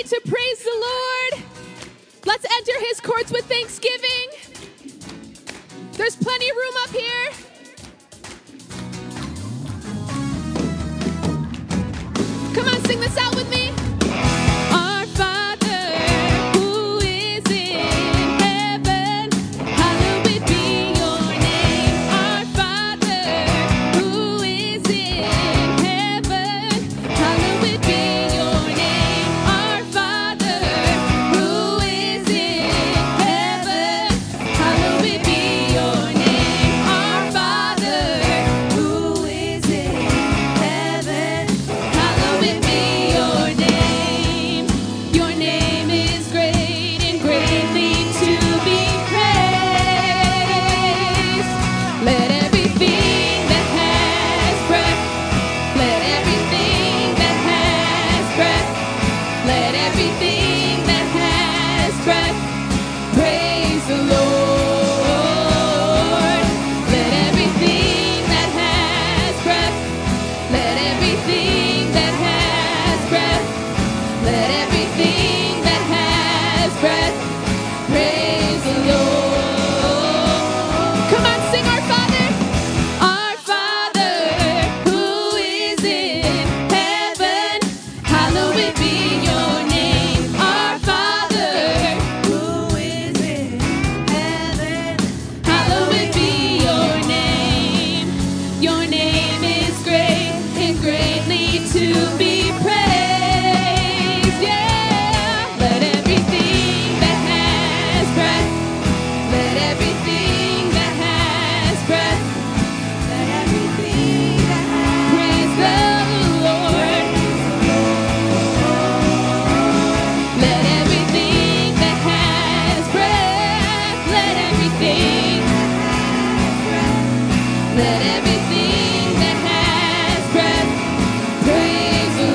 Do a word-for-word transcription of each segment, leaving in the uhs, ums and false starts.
to praise the Lord. Let's enter his courts with thanksgiving. There's plenty of room up here. Come on, sing this out with me. Our Father, who is in heaven, hallowed be your name. Our Father, who is in heaven, hallowed be your name. Our Father, who is in heaven, hallowed be your name. Our Father, who is in heaven, hallowed be your name. Your name is great and greatly to be praised. Let everything that has breath, let everything that has breath, let everything that has breath praise the Lord. Let everything that has breath, let everything that has breath, let everything that has breath praise the Lord. Come on, sing our Father. Our Father, who is in heaven, hallowed be your name. Our Father, who is in heaven, hallowed be your name. Your name is great and greatly to be praised. Yeah. Let everything that has breath, let everything that has breath, let everything that has praise the Lord. Let everything that has breath, let everything, let everything that has breath praise the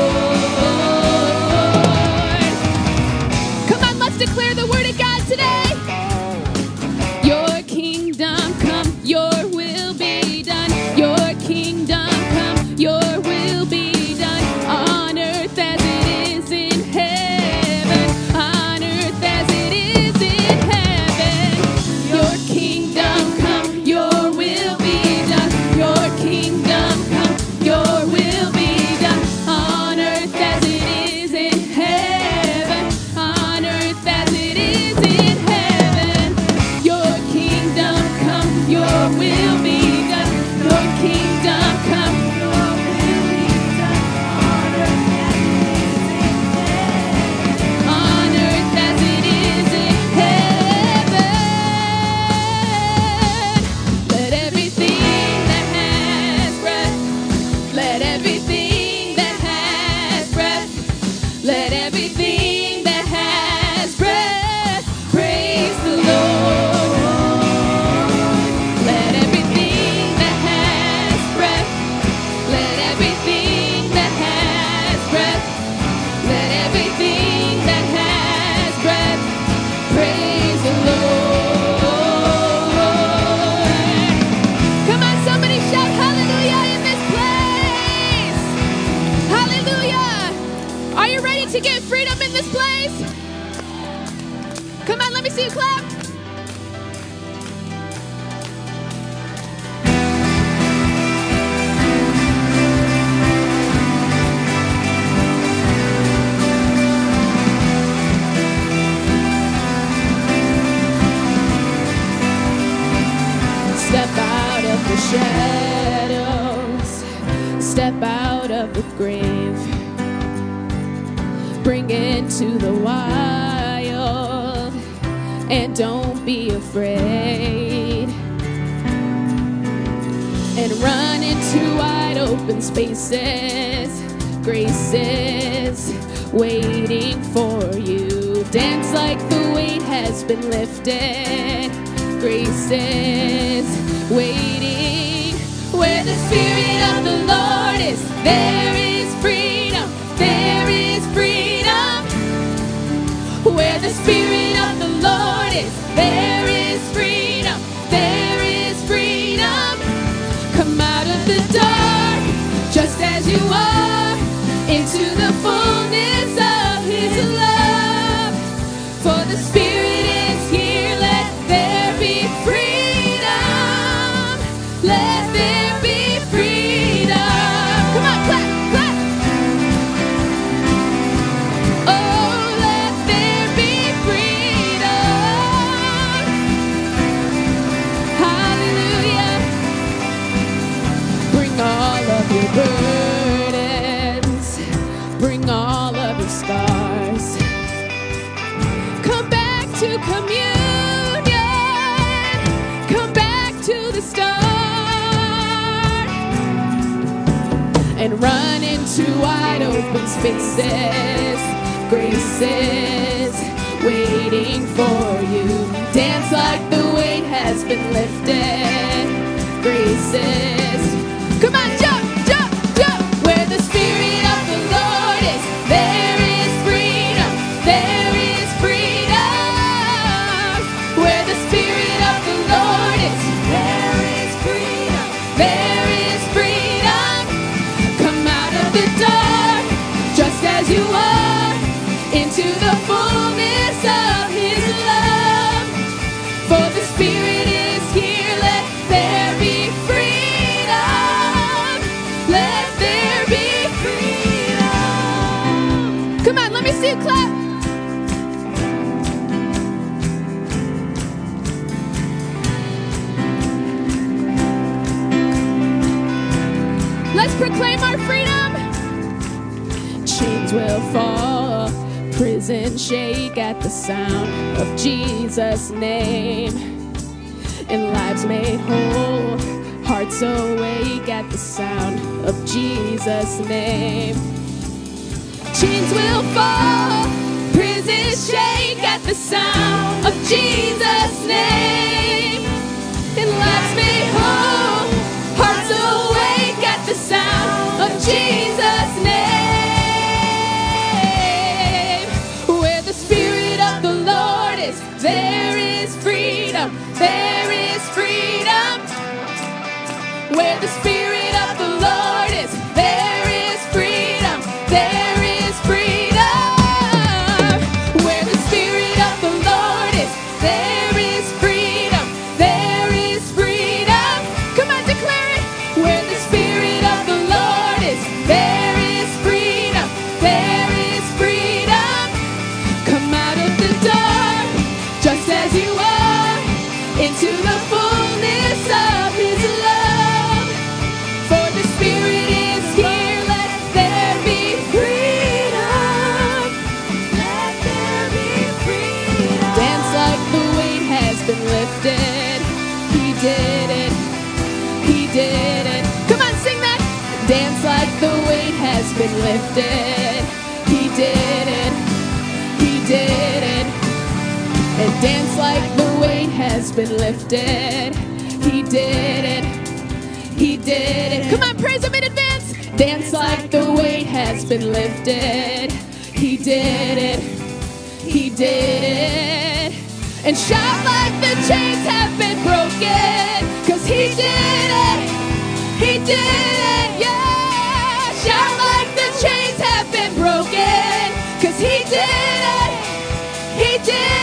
Lord. Come on, let's declare the word of God today. Your kingdom come, your will be done. Your kingdom come, your will be done. On earth as it is in heaven. On earth as it is in heaven. Your kingdom come, your will be done. Your kingdom come, your will be done. On earth as it is in heaven. On earth as it is in heaven. Your kingdom come, your will be done. Your kingdom come, your will be done. On earth as it is in heaven. Let everything that has breath, let everything that has breath, let everything that has breath praise the Lord. Let everything that has breath, let everything that has breath, let everything that has breath praise the Lord. Come on, somebody shout hallelujah in this place. Hallelujah. Are you ready to get freedom in this place? Come on, let me see you clap. Step out of the shadows, step out of the grave, bring into the wild, and don't be afraid, and run into wide open spaces. Grace is waiting for you. Dance like the weight has been lifted. Grace is waiting. Where the Spirit of the Lord is, there is freedom. There is freedom. Where the Spirit of the Lord is, there is freedom. There is freedom. Come out of the dark, just as you are, into the fullness of His love. and run into wide open spaces. Grace is waiting for you. Dance like the weight has been lifted. Grace is, come on, jump, jump, jump. Where the Spirit of the Lord is, there is freedom, there is freedom. Where the Spirit of the Lord is, there is freedom, there is freedom. Come out of the dark, just as you are, into the fullness of His love. For the Spirit is here, let there be freedom. Let there be freedom. Come on, let me see you clap. Let's proclaim our freedom. Chains will fall, prison shake at the sound of Jesus' name, and lives made whole, hearts awake at the sound of Jesus' name. Chains will fall, prison shake at the sound of Jesus' name, and lives made whole, hearts awake at the sound of Jesus' name. There is freedom, there is freedom. Where the Spirit of the Lord is, there is freedom, there is freedom. Where the Spirit of the Lord is, there is freedom, there is freedom. Come on, declare it. Where the Spirit of the Lord is, there is freedom, there is freedom. Come out of the dark, just as you are, into the fullness of His love. For the Spirit is here, let there be freedom. Let there be freedom. Dance like the weight has been lifted. He did it. He did it. Come on, sing that. Dance like the weight has been lifted. He did it. He did it. And dance like the weight has been lifted. He did it. He did it. Come on, praise Him in advance. Dance like the weight has been lifted. He did it. He did it. And shout like the chains have been broken. 'Cause He did it. He did it. Yeah. Shout like the chains have been broken. 'Cause He did it. He did it.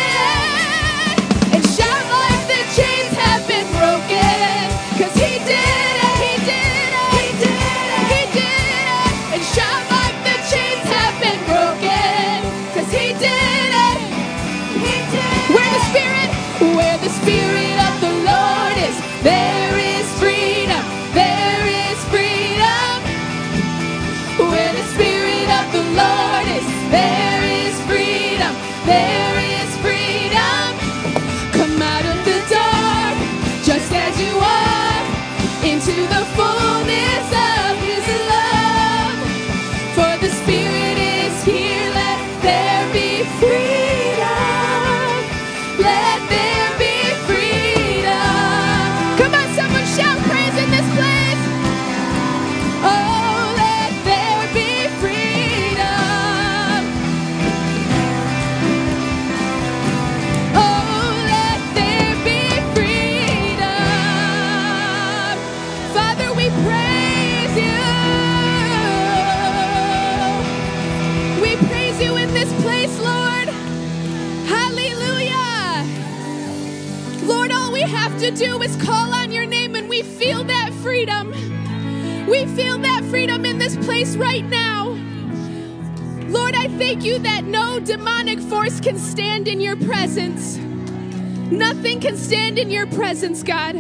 Chains have been broken, 'cause He did it, He did it, He did it, He did it. And shout like the chains have been broken, 'cause He did it, He did it. Where the Spirit, where the Spirit of the Lord is, there is freedom, there is freedom. Where the Spirit of the Lord is, there is freedom, there is freedom. Come out of the dark, just as you are, into the fullness of His love. For the Spirit is here, let there be freedom. Let there be freedom. Come on, someone shout praise in this place. Oh, let there be freedom. Oh, let there be freedom. Father, we praise You. We praise You in this place, Lord. Hallelujah. Lord, all we have to do is call on Your name and we feel that freedom. We feel that freedom in this place right now. Lord, I thank You that no demonic force can stand in Your presence. Nothing can stand in Your presence, God.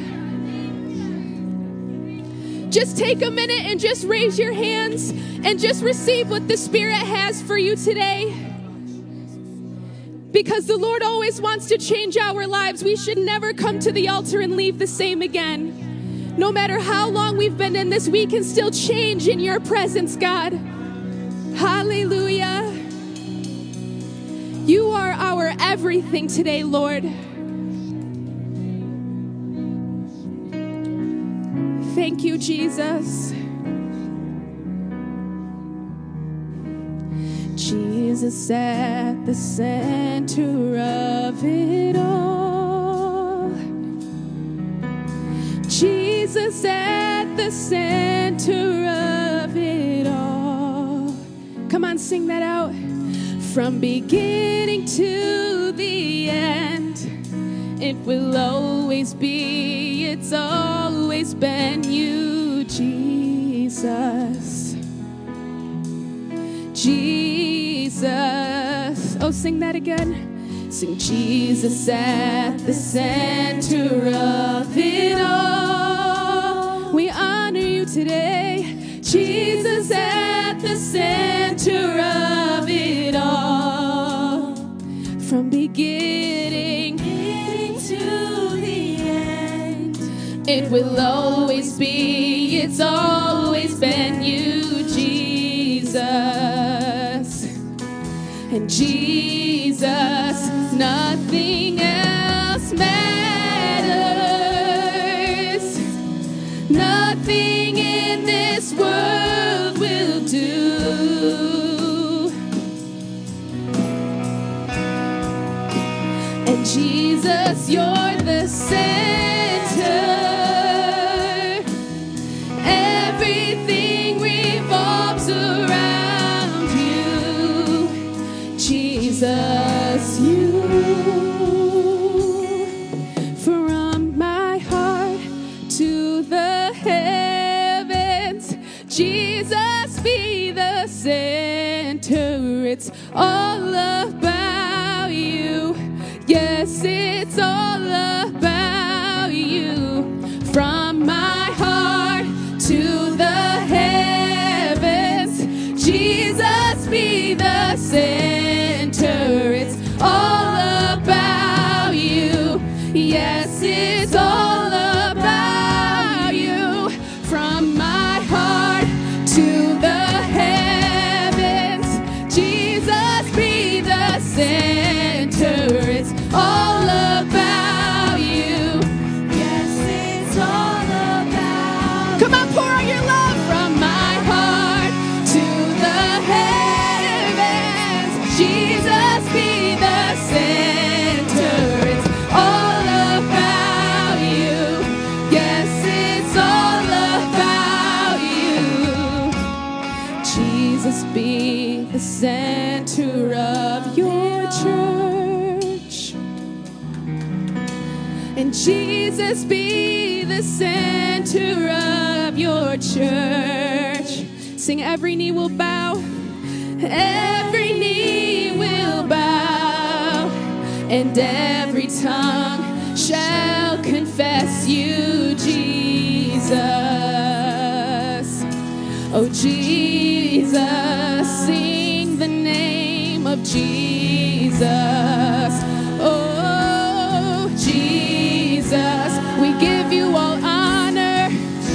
Just take a minute and just raise your hands and just receive what the Spirit has for you today. Because the Lord always wants to change our lives. We should never come to the altar and leave the same again. No matter how long we've been in this, we can still change in your presence, God. Hallelujah. You are our everything today, Lord. Thank you, Jesus. Jesus at the center of it all. Jesus at the center of it all. Come on, sing that out. From beginning to the end, it will always be, it's always been you, Jesus. Jesus. Oh, sing that again. Sing Jesus at the center of it all. We honor you today. Jesus at the center of it all. From beginning to the end, it will always be, it's always been you, Jesus. And Jesus, nothing else matters. Nothing in this world will do. And Jesus, you're the center. Everything revolves around you. Jesus, you. From my heart to the heavens, Jesus be the center. It's all about you. Yes, it's all about you. From my heart to the heavens, Jesus be the center. It's all about you. Yes, it's all about you. From my heart to the heavens, Jesus be the center. It's all about you. Yes, it's all about you. Come on, pour out your love. From my heart to the heavens, Jesus be the center. It's all about you. Yes, it's all about you. Jesus be the center of your church. And Jesus be the center of your church. Sing, every knee will bow. Every knee will bow. And every tongue shall confess you, Jesus. Oh, Jesus, sing the name of Jesus. Oh, Jesus, we give you all honor.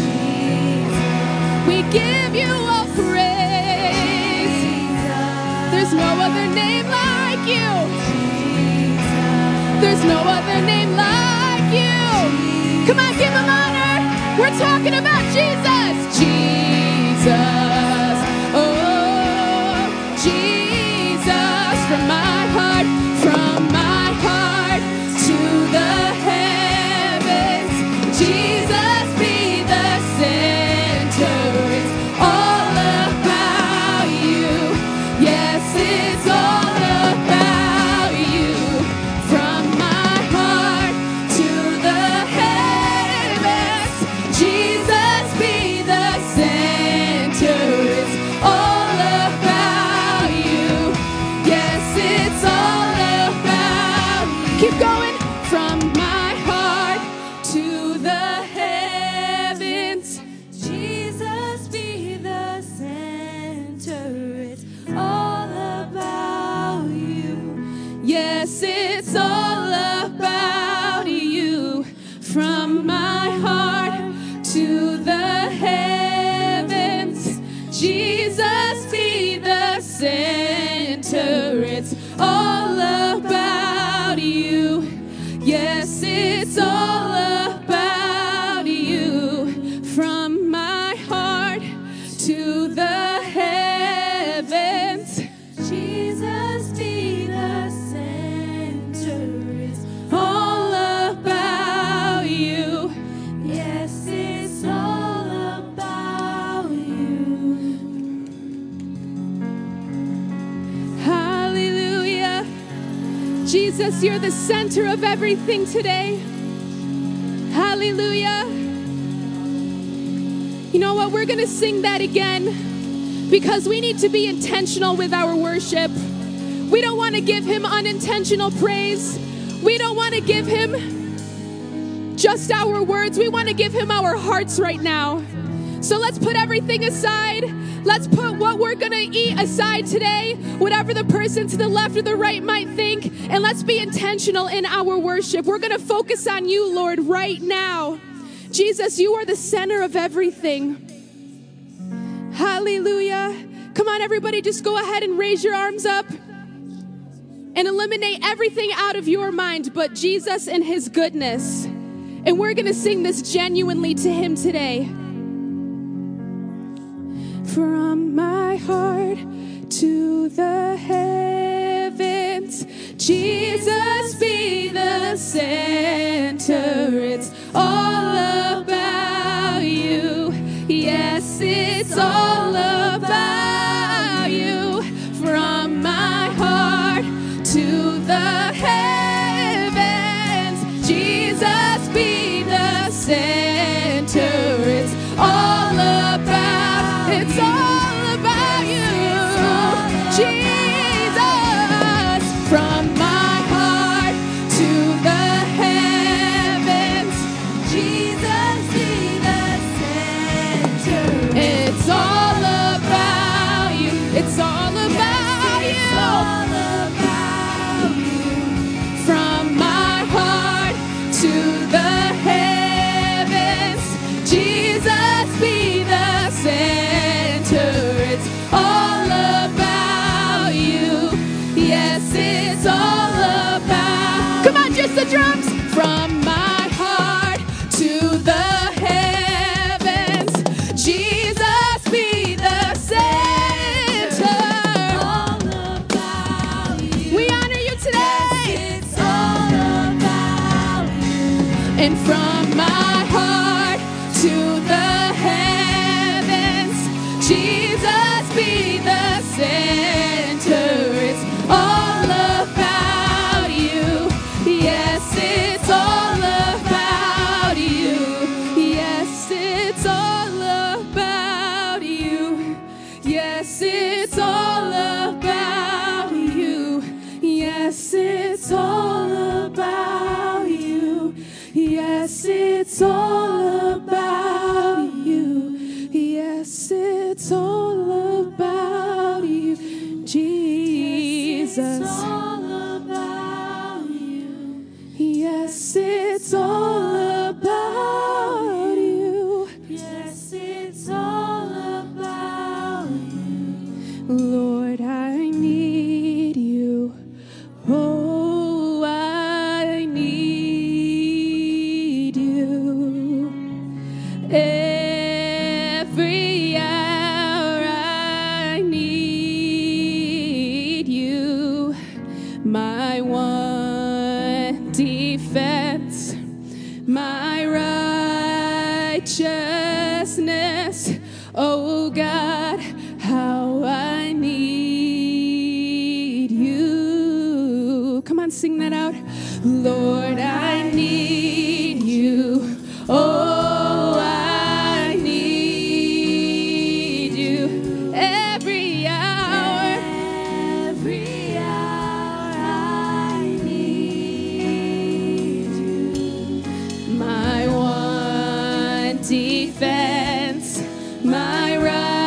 We give you all praise. There's no other name like you. There's no other name like you. Come on, give him honor. We're talking about Jesus. Jesus. Oh, Jesus. From my heart, from my heart to the heavens, Jesus be the center. It's all about you. Yes, it's all about you. From my heart to the heavens, Jesus be the center. It's all about you. Yes, it's all about. Keep going. From my heart to the heavens, Jesus be the center. It's all about you. Yes, it's all about you. From my heart to Jesus be the center. It's all about you. Yes, it's all about you. From my heart to the heavens, Jesus be the center. It's all about you. Yes, it's all about you. Hallelujah. Jesus, you're the center of everything today. Hallelujah. You know what? We're going to sing that again because we need to be intentional with our worship. We don't want to give him unintentional praise. We don't want to give him just our words. We want to give him our hearts right now. So let's put everything aside. Let's put what we're going to eat aside today, whatever the person to the left or the right might think, and let's be intentional in our worship. We're going to focus on you, Lord, right now. Jesus, you are the center of everything. Hallelujah. Come on, everybody, just go ahead and raise your arms up and eliminate everything out of your mind but Jesus and his goodness. And we're going to sing this genuinely to him today. From my heart to the heavens, Jesus be the center. It's all about you. Yes, it's all about you. From my heart to the heavens, Jesus be the center. It's all about, it's all about you, Jesus. From my heart to the heavens, Jesus be the center. It's all about you. It's all about you. It's all about you. From my heart to the heavens, Jesus be the center. It's all about you. Yes, it's all about. Come on, just the drums. From my heart to the heavens, Jesus be the center. All about you. We honor you today. Yes, it's all about you. And from my heart to the heavens, Jesus be the center. It's all about you. Yes, it's all about you. Yes, it's all about you. Yes, it's all about you. Yes, it's all about you. Yes, it's all about you. Yes, it's all about you, Jesus. Yes, it's all about you. Yes, it's all about you. Yes, it's all about you. Lord, I need you. Oh, I need you. Every hour I need you. My one defense, my righteousness. Oh God, how I need you. Come on, sing that out. Lord, I need you. Oh, I need you. Every hour, every hour I need you. My one defense, my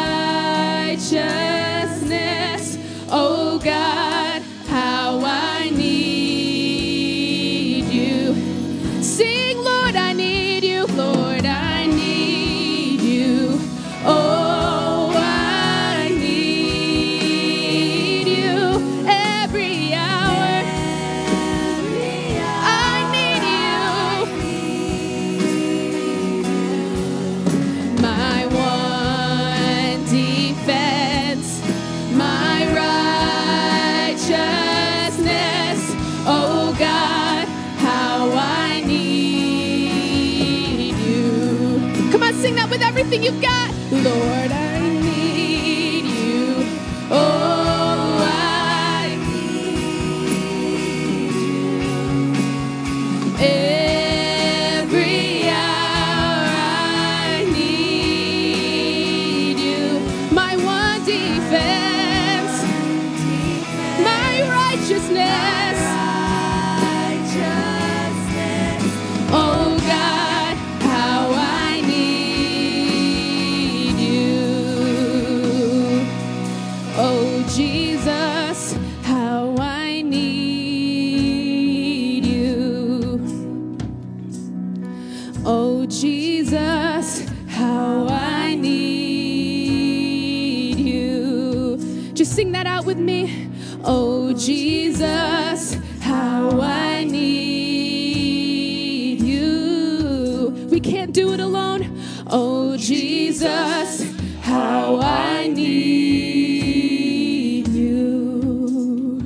righteousness. Oh God, how I need you. Sing, Lord, I need you. Lord, I need you. Oh, I everything you've got. Lord, I need you. Oh, I need you. Every hour I need you. My one defense, my righteousness. Oh God, how I need you. Oh Jesus, how I need you. Oh Jesus, how I need you. Just sing that out with me. Oh Jesus, how I need you. We can't do it alone. Oh Jesus, how I need you.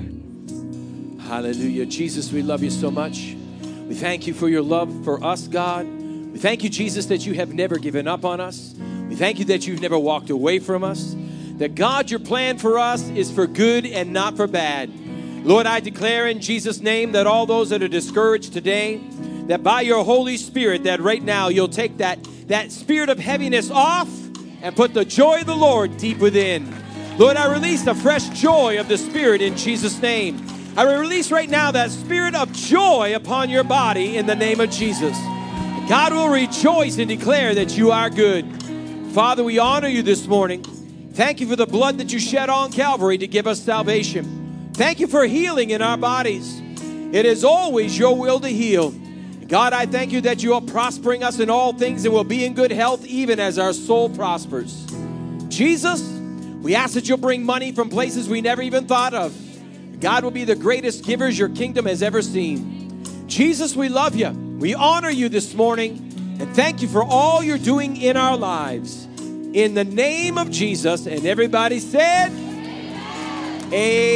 Hallelujah. Jesus, we love you so much. We thank you for your love for us, God. We thank you, Jesus, that you have never given up on us. We thank you that you've never walked away from us. That God, your plan for us is for good and not for bad. Lord, I declare in Jesus' name that all those that are discouraged today, that by your Holy Spirit, that right now you'll take that, that spirit of heaviness off and put the joy of the Lord deep within. Lord, I release the fresh joy of the Spirit in Jesus' name. I release right now that spirit of joy upon your body in the name of Jesus. God will rejoice and declare that you are good. Father, we honor you this morning. Thank you for the blood that you shed on Calvary to give us salvation. Thank you for healing in our bodies. It is always your will to heal. God, I thank you that you are prospering us in all things and will be in good health even as our soul prospers. Jesus, we ask that you'll bring money from places we never even thought of. God will be the greatest givers your kingdom has ever seen. Jesus, we love you. We honor you this morning and thank you for all you're doing in our lives. In the name of Jesus, and everybody said, amen.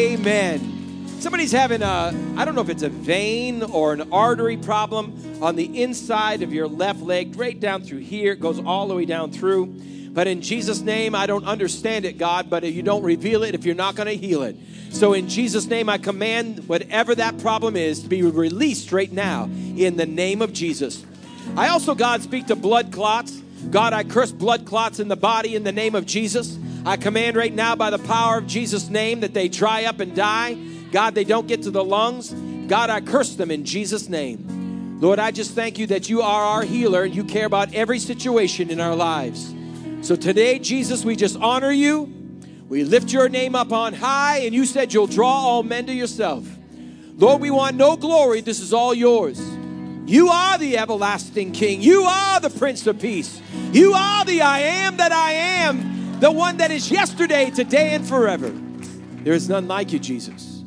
Amen. Somebody's having a, I don't know if it's a vein or an artery problem on the inside of your left leg, right down through here. It goes all the way down through. But in Jesus' name, I don't understand it, God, but you don't reveal it if you're not going to heal it. So in Jesus' name, I command whatever that problem is to be released right now in the name of Jesus. I also, God, speak to blood clots. God, I curse blood clots in the body in the name of Jesus. I command right now by the power of Jesus' name that they dry up and die. God, they don't get to the lungs. God, I curse them in Jesus' name. Lord, I just thank you that you are our healer and you care about every situation in our lives. So today, Jesus, we just honor you. We lift your name up on high, and you said you'll draw all men to yourself. Lord, we want no glory. This is all yours. You are the everlasting King. You are the Prince of Peace. You are the I am that I am, the one that is yesterday, today, and forever. There is none like you, Jesus.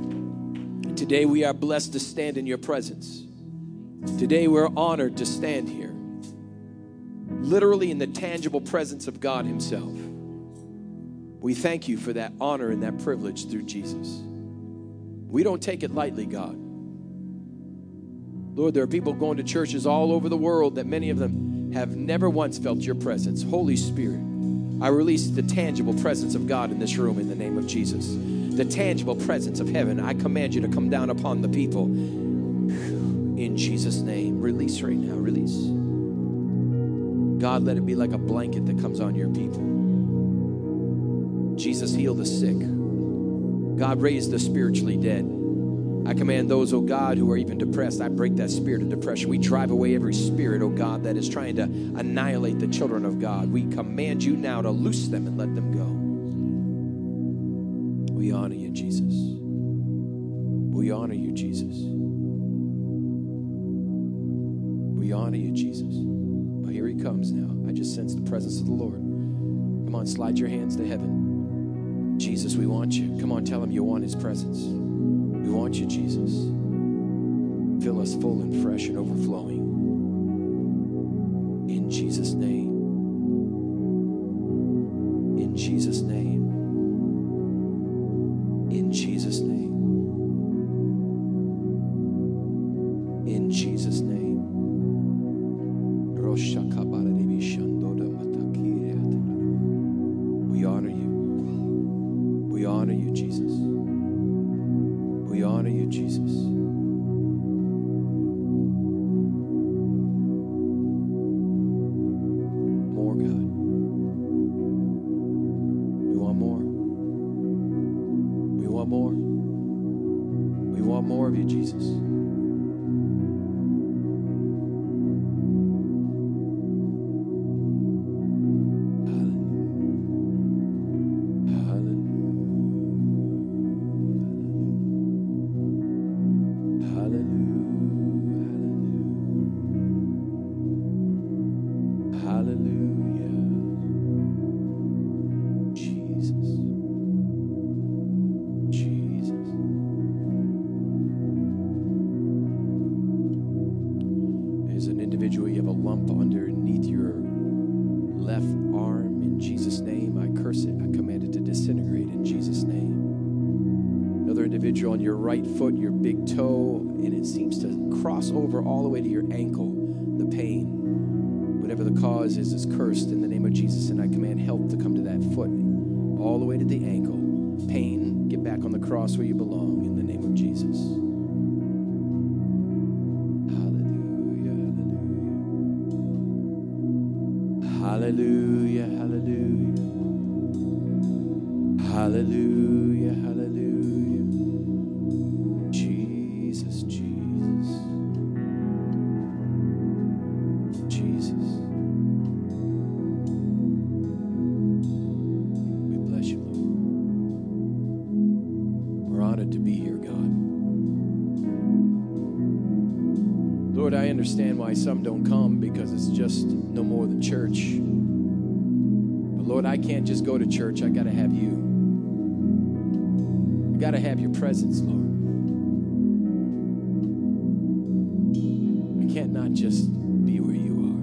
Today we are blessed to stand in your presence. Today we're honored to stand here, literally in the tangible presence of God himself. We thank you for that honor and that privilege through Jesus. We don't take it lightly, God. Lord, there are people going to churches all over the world that many of them have never once felt your presence. Holy Spirit, I release the tangible presence of God in this room in the name of Jesus. The tangible presence of heaven. I command you to come down upon the people. In Jesus' name, release right now, release. God, let it be like a blanket that comes on your people. Jesus, heal the sick. God, raise the spiritually dead. I command those, oh God, who are even depressed, I break that spirit of depression. We drive away every spirit, oh God, that is trying to annihilate the children of God. We command you now to loose them and let them go. We honor you, Jesus. We honor you, Jesus. We honor you, Jesus. Well, here he comes now. I just sense the presence of the Lord. Come on, slide your hands to heaven. Jesus, we want you. Come on, tell him you want his presence. We want you, Jesus. Fill us full and fresh and overflowing. In Jesus' name. In Jesus' name. In Jesus' name. In Jesus' name. Rosha kabara devi shandoda mataki. Jesus. On your right foot, your big toe, and it seems to cross over all the way to your ankle. The pain, whatever the cause is, is cursed in the name of Jesus, and I command health to come to that foot, all the way to the ankle. Pain, get back on the cross where you belong in the name of Jesus. Hallelujah, hallelujah, hallelujah, hallelujah, hallelujah. I understand why some don't come, because it's just no more than church. But Lord, I can't just go to church. I got to have you. I got to have your presence, Lord. I can't not just be where you are.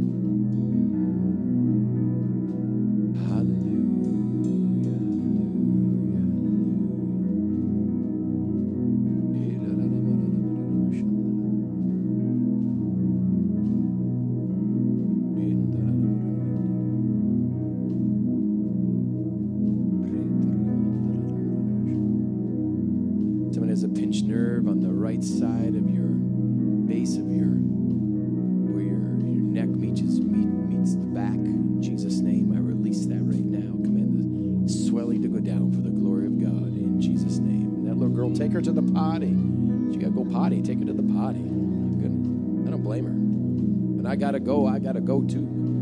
Side of your base of your where your your neck meets meet, meets the back. In Jesus' name, I release that right now. Command the swelling to go down for the glory of God in Jesus' name. And that little girl, take her to the potty. She gotta go potty. Take her to the potty. I'm gonna, I don't blame her. And I gotta go. I gotta go too.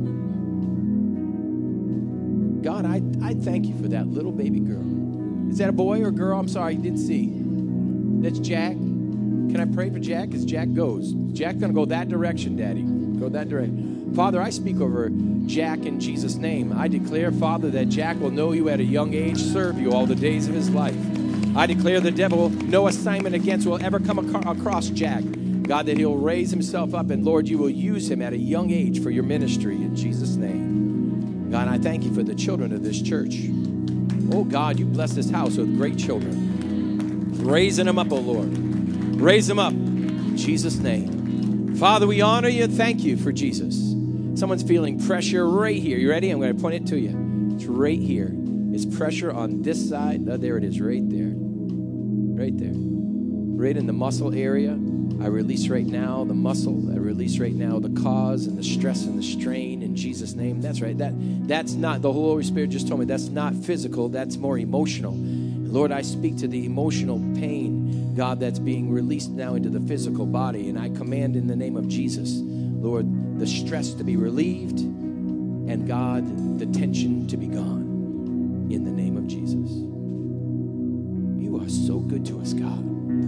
God, I I thank you for that little baby girl. Is that a boy or a girl? I'm sorry, you didn't see. That's Jack. Can I pray for Jack as Jack goes? Jack's going to go that direction, Daddy. Go that direction. Father, I speak over Jack in Jesus' name. I declare, Father, that Jack will know you at a young age, serve you all the days of his life. I declare the devil, no assignment against will ever come ac- across Jack. God, that he'll raise himself up, and Lord, you will use him at a young age for your ministry in Jesus' name. God, I thank you for the children of this church. Oh, God, you bless this house with great children. Raising them up, oh, Lord. Raise them up in Jesus' name. Father, we honor you and thank you for Jesus. Someone's feeling pressure right here. You ready? I'm going to point it to you. It's right here. It's pressure on this side. Oh, there it is, right there. Right there. Right in the muscle area. I release right now the muscle. I release right now the cause and the stress and the strain in Jesus' name. That's right. That That's not, the Holy Spirit just told me, that's not physical. That's more emotional. Lord, I speak to the emotional pain, God, that's being released now into the physical body. And I command in the name of Jesus, Lord, the stress to be relieved and, God, the tension to be gone in the name of Jesus. You are so good to us, God.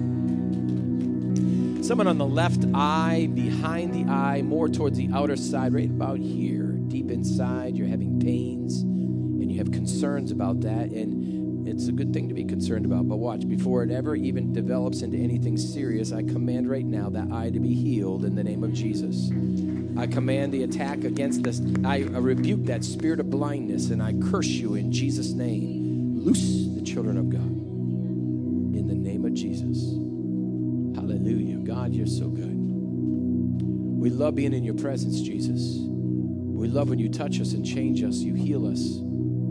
Someone on the left eye, behind the eye, more towards the outer side, right about here, deep inside, you're having pains and you have concerns about that. And it's a good thing to be concerned about, but watch, before it ever even develops into anything serious, I command right now that eye to be healed in the name of Jesus. I command the attack against this. I rebuke that spirit of blindness, and I curse you in Jesus' name. Loose the children of God in the name of Jesus. Hallelujah. God, you're so good. We love being in your presence, Jesus. We love when you touch us and change us. You heal us.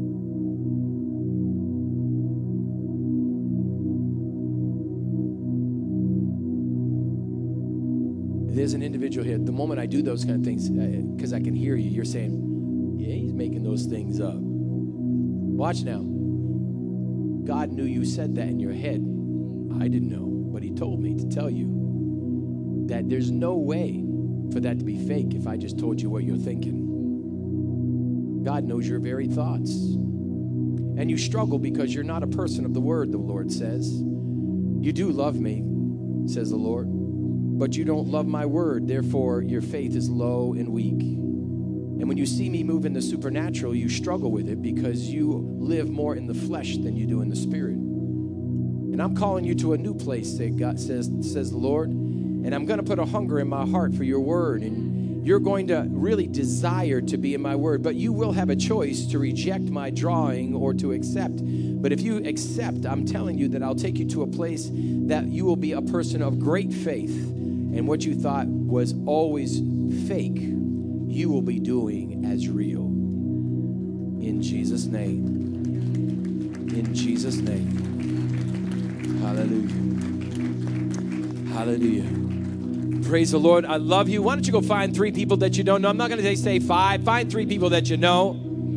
There's an individual here. The moment I do those kind of things, because I can hear you, you're saying, yeah, he's making those things up. Watch now. God knew you said that in your head. I didn't know. but he told me to tell you that there's no way for that to be fake if I just told you what you're thinking. God knows your very thoughts. And you struggle because you're not a person of the word, the Lord says. You do love me, says the Lord, but you don't love my word. Therefore, your faith is low and weak. And when you see me move in the supernatural, you struggle with it because you live more in the flesh than you do in the spirit. And I'm calling you to a new place, that God says, says the Lord. And I'm going to put a hunger in my heart for your word. And you're going to really desire to be in my word. But you will have a choice to reject my drawing or to accept. But if you accept, I'm telling you that I'll take you to a place that you will be a person of great faith. And what you thought was always fake, you will be doing as real. In Jesus' name. In Jesus' name. Hallelujah. Hallelujah. Praise the Lord. I love you. Why don't you go find three people that you don't know? I'm not going to say say five. Find three people that you know.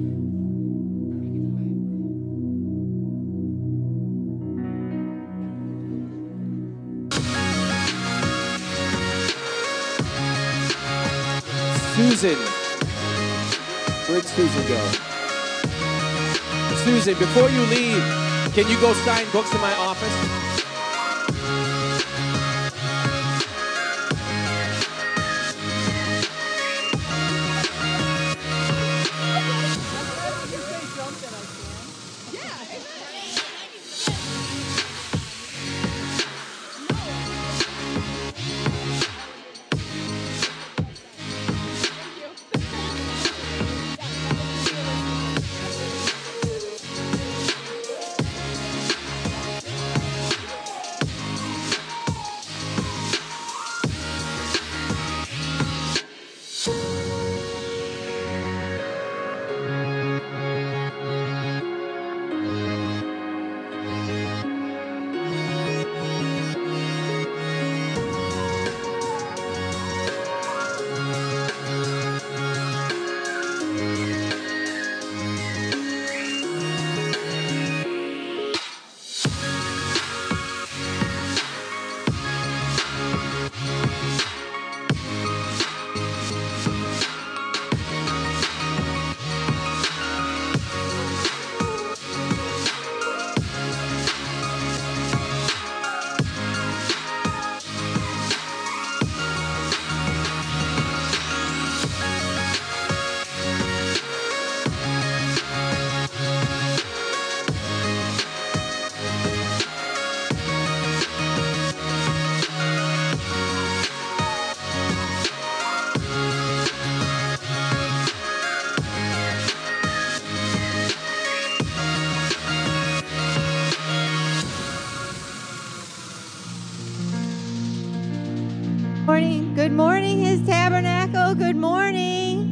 Susan. Where'd Susan go? Susan, before you leave, can you go sign books in my office? Good morning, His Tabernacle. Good morning.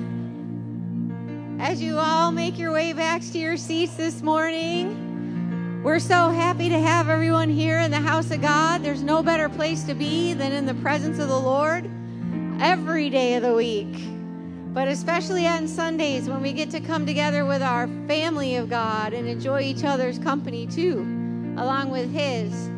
As you all make your way back to your seats this morning, we're so happy to have everyone here in the house of God. There's no better place to be than in the presence of the Lord every day of the week, but especially on Sundays when we get to come together with our family of God and enjoy each other's company too, along with His.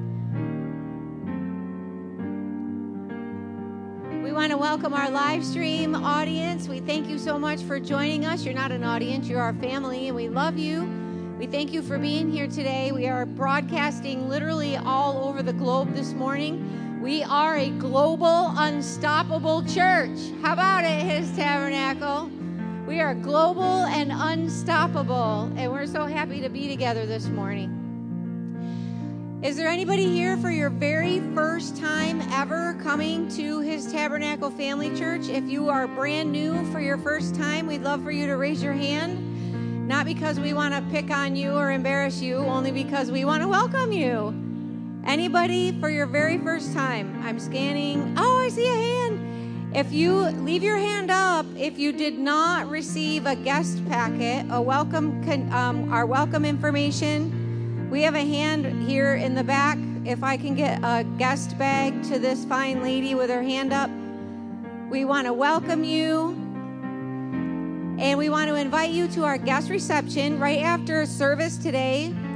We want to welcome our live stream audience. We thank you so much for joining us. You're not an audience, you're our family, and we love you. We thank you for being here today. We are broadcasting literally all over the globe this morning. We are a global, unstoppable church. How about it, His Tabernacle? We are global and unstoppable, and we're so happy to be together this morning. Is there anybody here for your very first time ever coming to His Tabernacle Family Church? If you are brand new for your first time, we'd love for you to raise your hand. Not because we want to pick on you or embarrass you, only because we want to welcome you. Anybody for your very first time? I'm scanning. Oh, I see a hand. If you leave your hand up, if you did not receive a guest packet, a welcome, um, our welcome information, we have a hand here in the back. If I can get a guest bag to this fine lady with her hand up. We want to welcome you. And we want to invite you to our guest reception right after service today.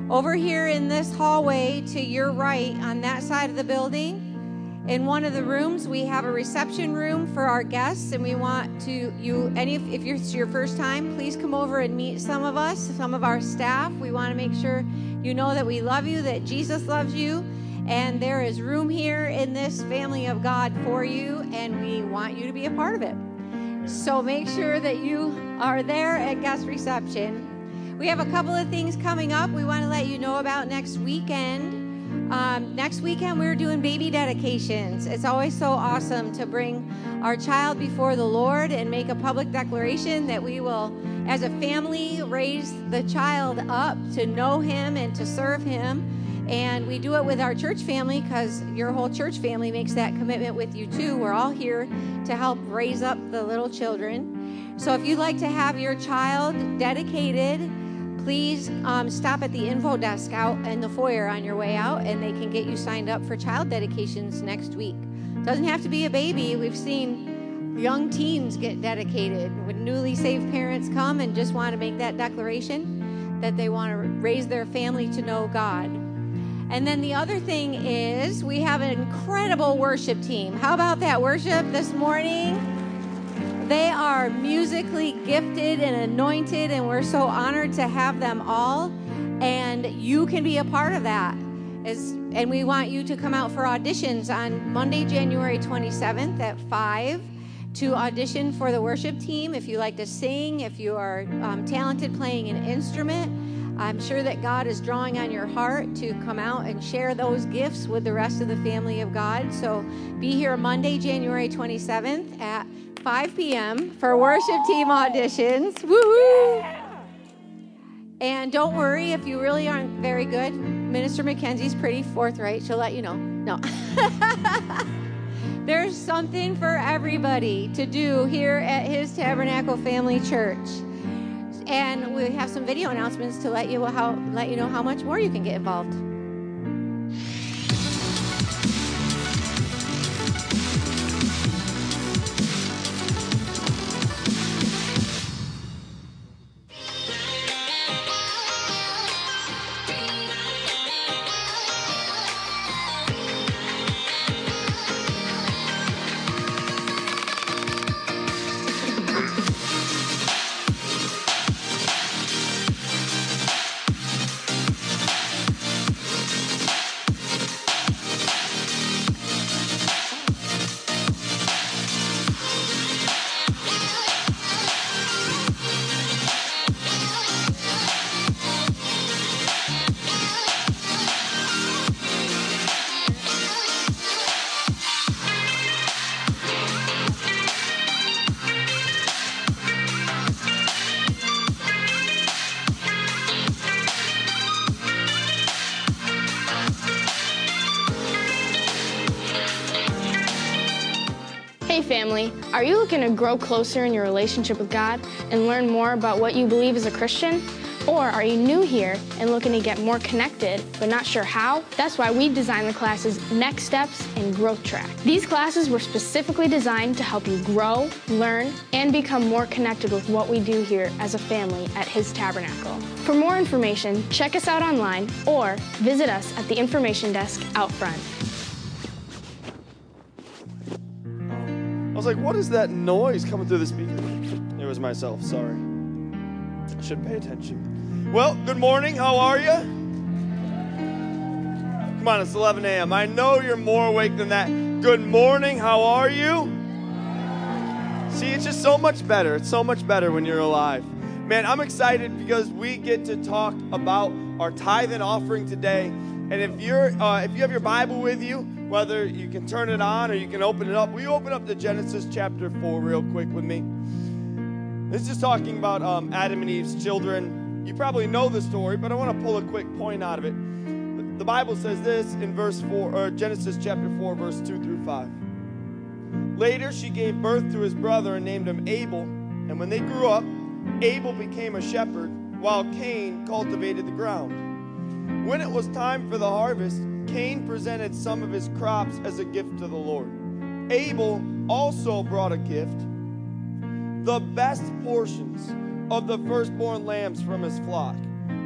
Over here in this hallway to your right on that side of the building, in one of the rooms, we have a reception room for our guests, and we want to, you, any, if you're, it's your first time, please come over and meet some of us, some of our staff. We want to make sure you know that we love you, that Jesus loves you, and there is room here in this family of God for you, and we want you to be a part of it. So make sure that you are there at guest reception. We have a couple of things coming up we want to let you know about next weekend. Um, next weekend, we're doing baby dedications. It's always so awesome to bring our child before the Lord and make a public declaration that we will, as a family, raise the child up to know Him and to serve Him. And we do it with our church family because your whole church family makes that commitment with you too. We're all here to help raise up the little children. So if you'd like to have your child dedicated, please um, stop at the info desk out in the foyer on your way out, and they can get you signed up for child dedications next week. Doesn't have to be a baby. We've seen young teens get dedicated when newly saved parents come and just want to make that declaration that they want to raise their family to know God. And then the other thing is we have an incredible worship team. How about that worship this morning? They are musically gifted and anointed, and we're so honored to have them all. And you can be a part of that. As, and we want you to come out for auditions on Monday, January twenty-seventh at five to audition for the worship team. If you like to sing, if you are um, talented playing an instrument, I'm sure that God is drawing on your heart to come out and share those gifts with the rest of the family of God. So be here Monday, January twenty-seventh at five p.m. for worship team auditions. Woo-hoo! And don't worry if you really aren't very good. Minister Mackenzie's pretty forthright. She'll let you know. No. There's something for everybody to do here at His Tabernacle Family Church. And we have some video announcements to let you how let you know how much more you can get involved. Hey family, are you looking to grow closer in your relationship with God and learn more about what you believe as a Christian? Or are you new here and looking to get more connected but not sure how? That's why we designed the classes Next Steps and Growth Track. These classes were specifically designed to help you grow, learn, and become more connected with what we do here as a family at His Tabernacle. For more information, check us out online or visit us at the information desk out front. I was like, what is that noise coming through the speaker? It was myself, sorry. I should pay attention. Well, good morning, how are you? Come on, it's eleven a.m. I know you're more awake than that. Good morning, how are you? See, it's just so much better. It's so much better when you're alive. Man, I'm excited because we get to talk about our tithe and offering today. And if you're, uh, if you have your Bible with you, whether you can turn it on or you can open it up, will you open up to Genesis chapter four real quick with me? This is talking about um, Adam and Eve's children. You probably know the story, but I want to pull a quick point out of it. The Bible says this in verse four, or Genesis chapter four, verse two through five. Later, she gave birth to his brother and named him Abel. And when they grew up, Abel became a shepherd, while Cain cultivated the ground. When it was time for the harvest, Cain presented some of his crops as a gift to the Lord. Abel also brought a gift, the best portions of the firstborn lambs from his flock.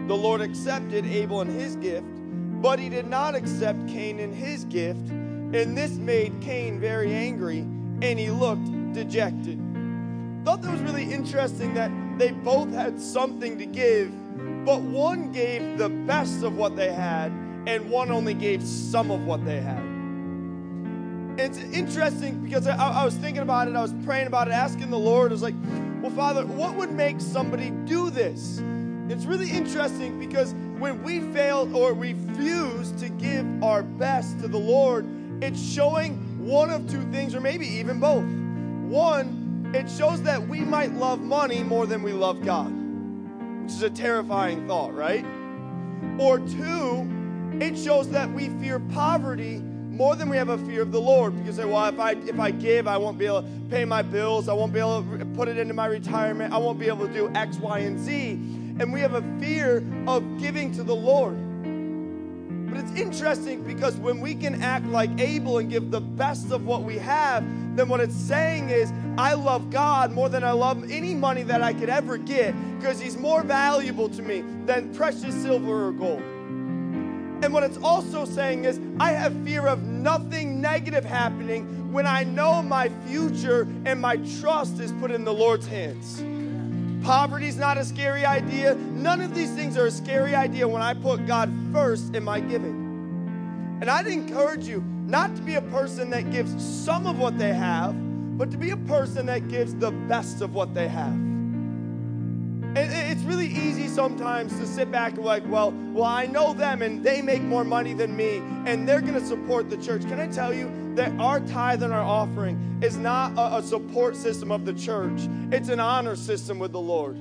The Lord accepted Abel and his gift, but he did not accept Cain and his gift. And this made Cain very angry, and he looked dejected. Thought that was really interesting that they both had something to give, but one gave the best of what they had, and one only gave some of what they had. It's interesting because I, I was thinking about it, I was praying about it, asking the Lord, I was like, well, Father, what would make somebody do this? It's really interesting because when we fail or refuse to give our best to the Lord, it's showing one of two things, or maybe even both. One, it shows that we might love money more than we love God, which is a terrifying thought, right? Or two, it shows that we fear poverty more than we have a fear of the Lord, because well, if I if I give, I won't be able to pay my bills, I won't be able to put it into my retirement, I won't be able to do X, Y, and Z, and we have a fear of giving to the Lord. But it's interesting because when we can act like Abel and give the best of what we have, then what it's saying is, I love God more than I love any money that I could ever get, because he's more valuable to me than precious silver or gold. And what it's also saying is, I have fear of nothing negative happening when I know my future and my trust is put in the Lord's hands. Poverty's not a scary idea. None of these things are a scary idea when I put God first in my giving. And I'd encourage you not to be a person that gives some of what they have, but to be a person that gives the best of what they have. And it's really easy sometimes to sit back and like, well, well, I know them and they make more money than me and they're going to support the church. Can I tell you that our tithe and our offering is not a, a support system of the church. It's an honor system with the Lord.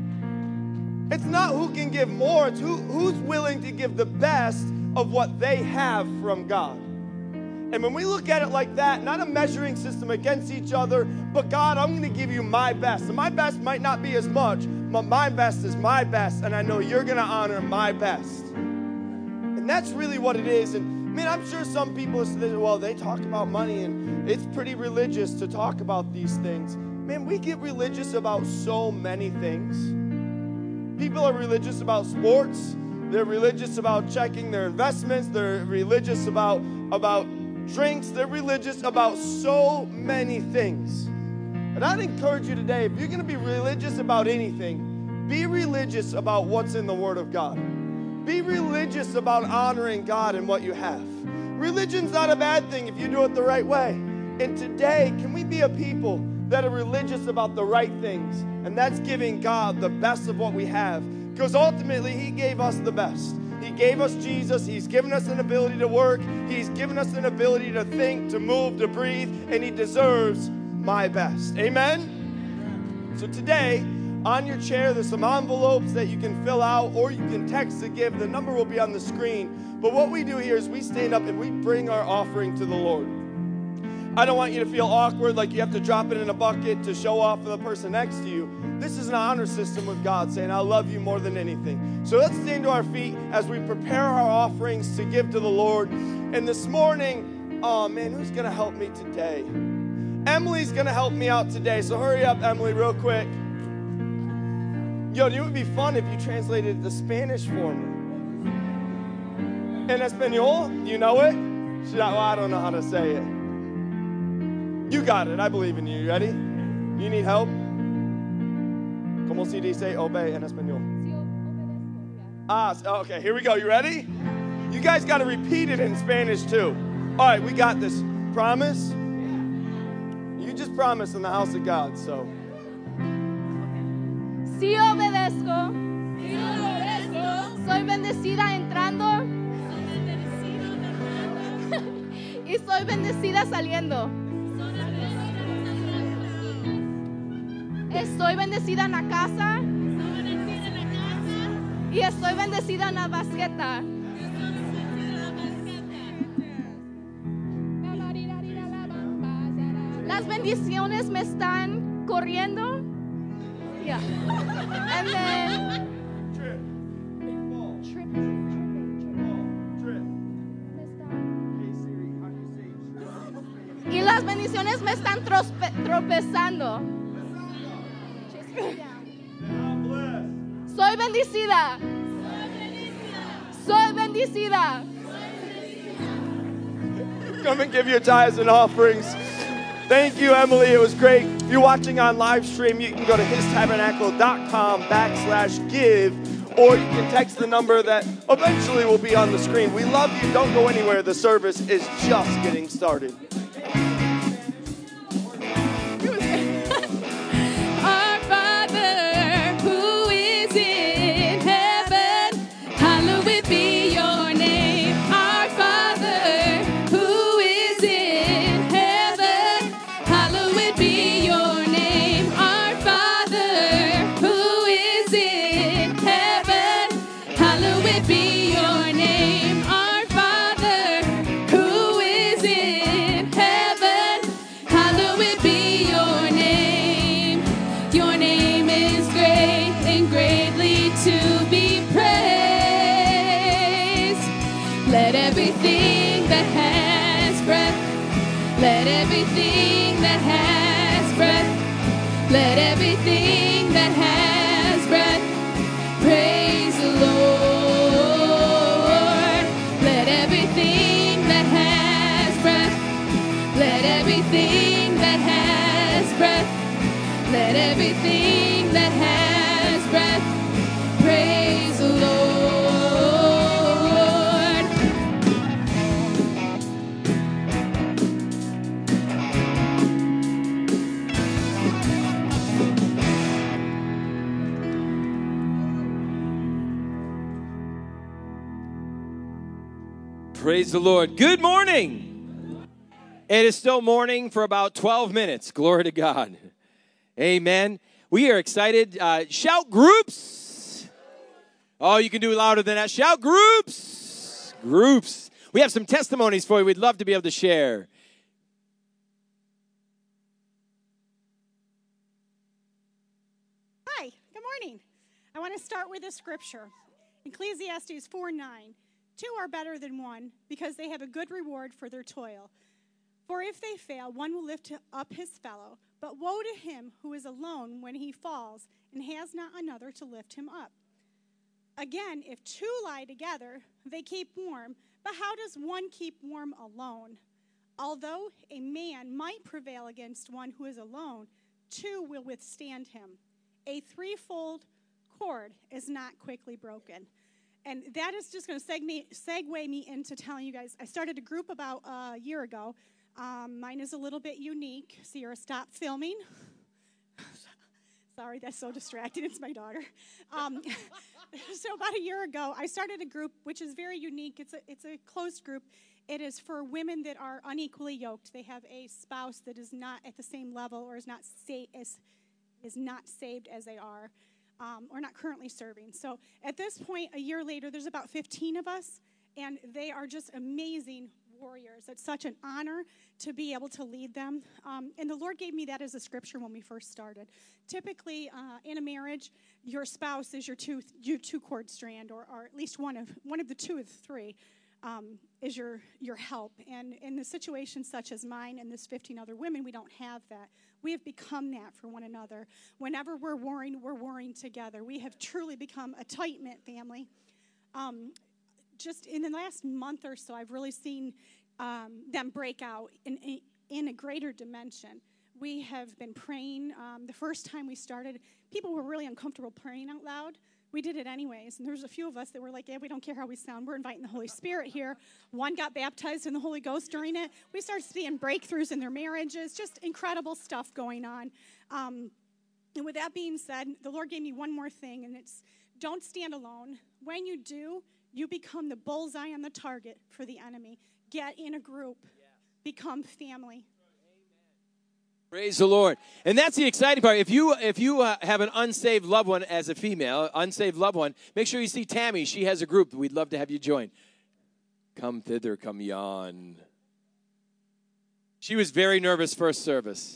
It's not who can give more. It's who, who's willing to give the best of what they have from God. And when we look at it like that, not a measuring system against each other, but God, I'm going to give you my best. And my best might not be as much, but my best is my best, and I know you're going to honor my best. And that's really what it is. And man, I'm sure some people say, well, they talk about money, and it's pretty religious to talk about these things. Man, we get religious about so many things. People are religious about sports. They're religious about checking their investments. They're religious about, about drinks. They're religious about so many things. And I'd encourage you today, if you're going to be religious about anything, be religious about what's in the Word of God. Be religious about honoring God in what you have. Religion's not a bad thing if you do it the right way. And today, can we be a people that are religious about the right things? And that's giving God the best of what we have. Because ultimately, He gave us the best. He gave us Jesus. He's given us an ability to work. He's given us an ability to think, to move, to breathe. And He deserves my best. Amen? So today, on your chair, there's some envelopes that you can fill out, or you can text to give. The number will be on the screen. But what we do here is we stand up and we bring our offering to the Lord. I don't want you to feel awkward like you have to drop it in a bucket to show off for the person next to you. This is an honor system with God, saying, I love you more than anything. So let's stand to our feet as we prepare our offerings to give to the Lord. And this morning, oh man, who's going to help me today? Emily's going to help me out today. So hurry up, Emily, real quick. Yo, it would be fun if you translated the Spanish for me. En Espanol? Do you know it? Should I, well, I don't know how to say it. You got it. I believe in you. You ready? You need help? Como se dice obey en Espanol? Ah, okay. Here we go. You ready? You guys got to repeat it in Spanish too. All right, we got this. Promise? You just promised in the house of God, so. Sí obedezco. Sí obedezco. Soy bendecida entrando. Y soy bendecida saliendo. Estoy bendecida en la casa. Y estoy bendecida en la basqueta. Las bendiciones me están corriendo. Yeah. And then Trip. trip. Trip. Hey Siri, how do you say trip? Y las bendiciones me están trospe- tropezando. I'm blessed. Soy bendecida. Soy bendecida. Come and give your tithes and offerings. Thank you, Emily. It was great. If you're watching on live stream, you can go to histabernacle.com backslash give, or you can text the number that eventually will be on the screen. We love you. Don't go anywhere. The service is just getting started. Our Father, who is in heaven, hallowed be your name. Our Father, who is in heaven, hallowed be your name. Our Father, who is in heaven, hallowed be your name. Our Father, who is in heaven, hallowed be your name. Your name is great and greatly to be praised. Let everything that has breath, let everything that has breath, let everything that has breath praise the Lord. Let everything that has breath, let everything that has breath, let everything that has breath praise the Lord. Praise the Lord. Good morning. It is still morning for about twelve minutes. Glory to God. Amen. We are excited. Uh, shout groups. Oh, you can do louder than that. Shout groups. Groups. We have some testimonies for you we'd love to be able to share. Hi, good morning. I want to start with a scripture. Ecclesiastes four nine. Two are better than one because they have a good reward for their toil. For if they fail, one will lift up his fellow. But woe to him who is alone when he falls and has not another to lift him up. Again, if two lie together, they keep warm. But how does one keep warm alone? Although a man might prevail against one who is alone, two will withstand him. A threefold cord is not quickly broken. And that is just going to segue, segue me into telling you guys, I started a group about a year ago. Um, mine is a little bit unique. Sierra, stop filming. Sorry, that's so distracting. It's my daughter. Um, so about a year ago, I started a group which is very unique. It's a, it's a closed group. It is for women that are unequally yoked. They have a spouse that is not at the same level or is not, sa- is, is not saved as they are. Um, or not currently serving. So at this point, a year later, there's about fifteen of us, and they are just amazing warriors. It's such an honor to be able to lead them. Um, and the Lord gave me that as a scripture when we first started. Typically, uh, in a marriage, your spouse is your two your two cord strand, or, or at least one of one of the two of the three um, is your your help. And in the situations such as mine and this fifteen other women, we don't have that. We have become that for one another. Whenever we're warring, we're warring together. We have truly become a tight-knit family. Um, just in the last month or so, I've really seen um, them break out in, in, in a greater dimension. We have been praying. Um, the first time we started, people were really uncomfortable praying out loud. We did it anyways, and there was a few of us that were like, yeah, we don't care how we sound. We're inviting the Holy Spirit here. One got baptized in the Holy Ghost during it. We started seeing breakthroughs in their marriages, just incredible stuff going on. Um, and with that being said, the Lord gave me one more thing, and it's don't stand alone. When you do, you become the bullseye on the target for the enemy. Get in a group. Become family. Praise the Lord. And that's the exciting part. If you if you uh, have an unsaved loved one as a female, unsaved loved one, make sure you see Tammy. She has a group. We'd love to have you join. Come thither, come yon. She was very nervous first service.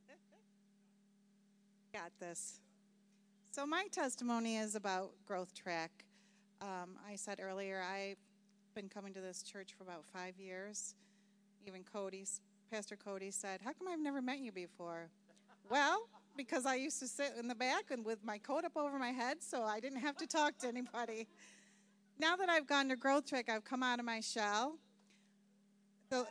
Got this. So my testimony is about Growth Track. Um, I said earlier, I've been coming to this church for about five years. Even Cody's Pastor Cody said, how come I've never met you before? Well, because I used to sit in the back and with my coat up over my head, so I didn't have to talk to anybody. now that I've gone to Growth Track, I've come out of my shell. So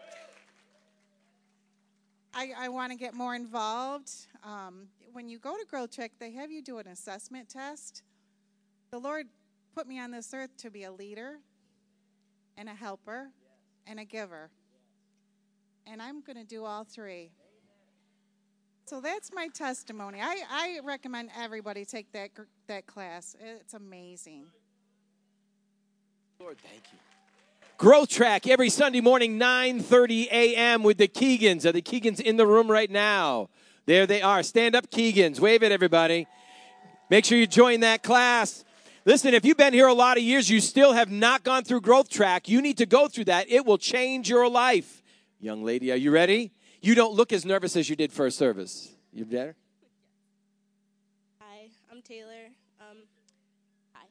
I, I want to get more involved. Um, when you go to Growth Track, they have you do an assessment test. The Lord put me on this earth to be a leader and a helper and a giver. And I'm going to do all three. So that's my testimony. I, I recommend everybody take that that class. It's amazing. Lord, thank you. Growth Track every Sunday morning, nine thirty a.m. with the Keegans. Are the Keegans in the room right now? There they are. Stand up, Keegans. Wave it, everybody. Make sure you join that class. Listen, if you've been here a lot of years, you still have not gone through Growth Track, you need to go through that. It will change your life. Young lady, are you ready? You don't look as nervous as you did first service. You better? Hi, I'm Taylor. Um, hi.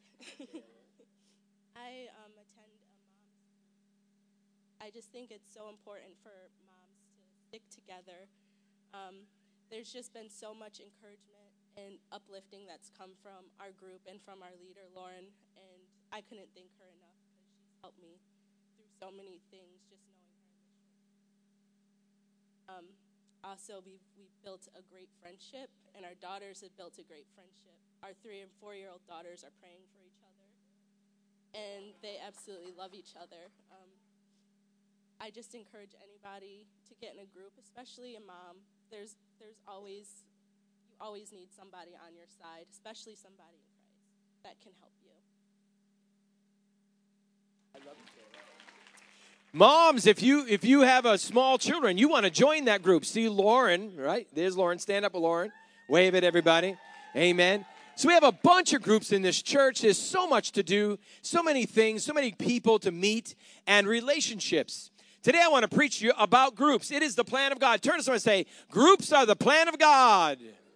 I um, attend a mom's. I just think it's so important for moms to stick together. Um, there's just been so much encouragement and uplifting that's come from our group and from our leader, Lauren, and I couldn't thank her enough because she's helped me through so many things, just knowing her. Um, also, we've, we've built a great friendship, and our daughters have built a great friendship. Our three- and four-year-old daughters are praying for each other, and they absolutely love each other. Um, I just encourage anybody to get in a group, especially a mom. There's there's always, you always need somebody on your side, especially somebody in Christ that can help you. I love you. Moms, if you if you have a small children, you want to join that group. See Lauren, right? There's Lauren. Stand up, Lauren. Wave at everybody. Amen. So we have a bunch of groups in this church. There's so much to do, so many things, so many people to meet, and relationships. Today I want to preach to you about groups. It is the plan of God. Turn to someone and say, groups are the plan of God.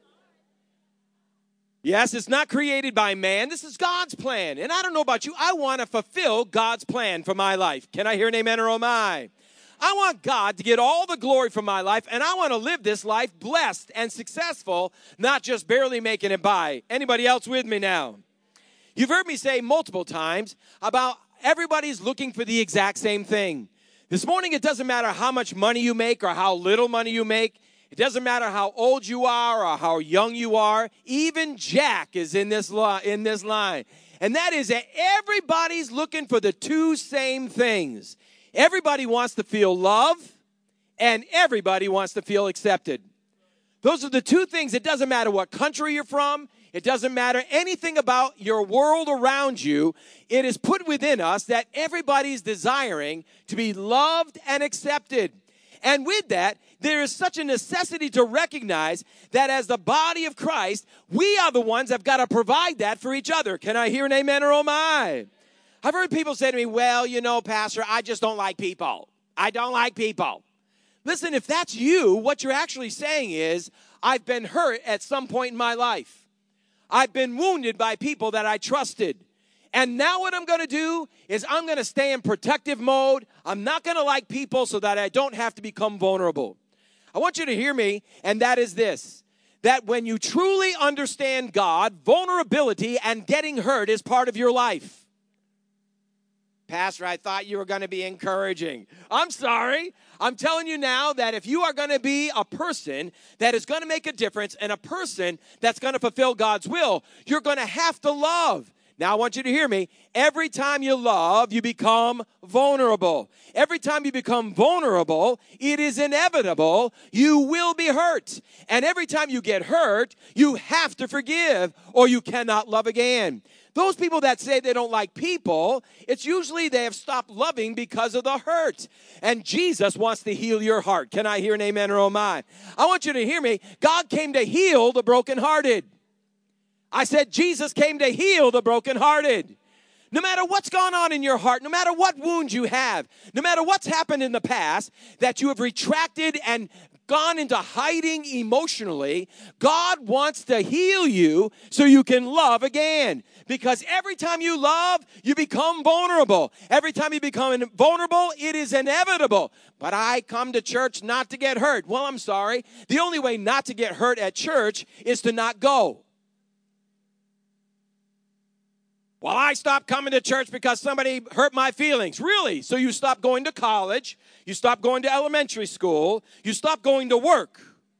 Yes, it's not created by man. This is God's plan. And I don't know about you. I want to fulfill God's plan for my life. Can I hear an amen or oh my? I want God to get all the glory from my life, and I want to live this life blessed and successful, not just barely making it by. Anybody else with me now? You've heard me say multiple times about everybody's looking for the exact same thing. This morning, it doesn't matter how much money you make or how little money you make. It doesn't matter how old you are or how young you are. Even Jack is in this li- in this line. And that is that everybody's looking for the two same things. Everybody wants to feel love, and everybody wants to feel accepted. Those are the two things. It doesn't matter what country you're from. It doesn't matter anything about your world around you. It is put within us that everybody's desiring to be loved and accepted. And with that, there is such a necessity to recognize that as the body of Christ, we are the ones that have got to provide that for each other. Can I hear an amen or oh my? I've heard people say to me, well, you know, Pastor, I just don't like people. I don't like people. Listen, if that's you, what you're actually saying is, I've been hurt at some point in my life. I've been wounded by people that I trusted. And now what I'm going to do is I'm going to stay in protective mode. I'm not going to like people so that I don't have to become vulnerable. I want you to hear me, and that is this, that when you truly understand God, vulnerability and getting hurt is part of your life. Pastor, I thought you were going to be encouraging. I'm sorry. I'm telling you now that if you are going to be a person that is going to make a difference and a person that's going to fulfill God's will, you're going to have to love. Now, I want you to hear me. Every time you love, you become vulnerable. Every time you become vulnerable, it is inevitable you will be hurt. And every time you get hurt, you have to forgive or you cannot love again. Those people that say they don't like people, it's usually they have stopped loving because of the hurt. And Jesus wants to heal your heart. Can I hear an amen or oh my? I want you to hear me. God came to heal the brokenhearted. I said Jesus came to heal the brokenhearted. No matter what's gone on in your heart, no matter what wounds you have, no matter what's happened in the past that you have retracted and gone into hiding emotionally, God wants to heal you so you can love again. Because every time you love, you become vulnerable. Every time you become vulnerable, it is inevitable. But I come to church not to get hurt. Well, I'm sorry. The only way not to get hurt at church is to not go. Well, I stopped coming to church because somebody hurt my feelings. Really? So you stopped going to college, you stopped going to elementary school, you stopped going to work.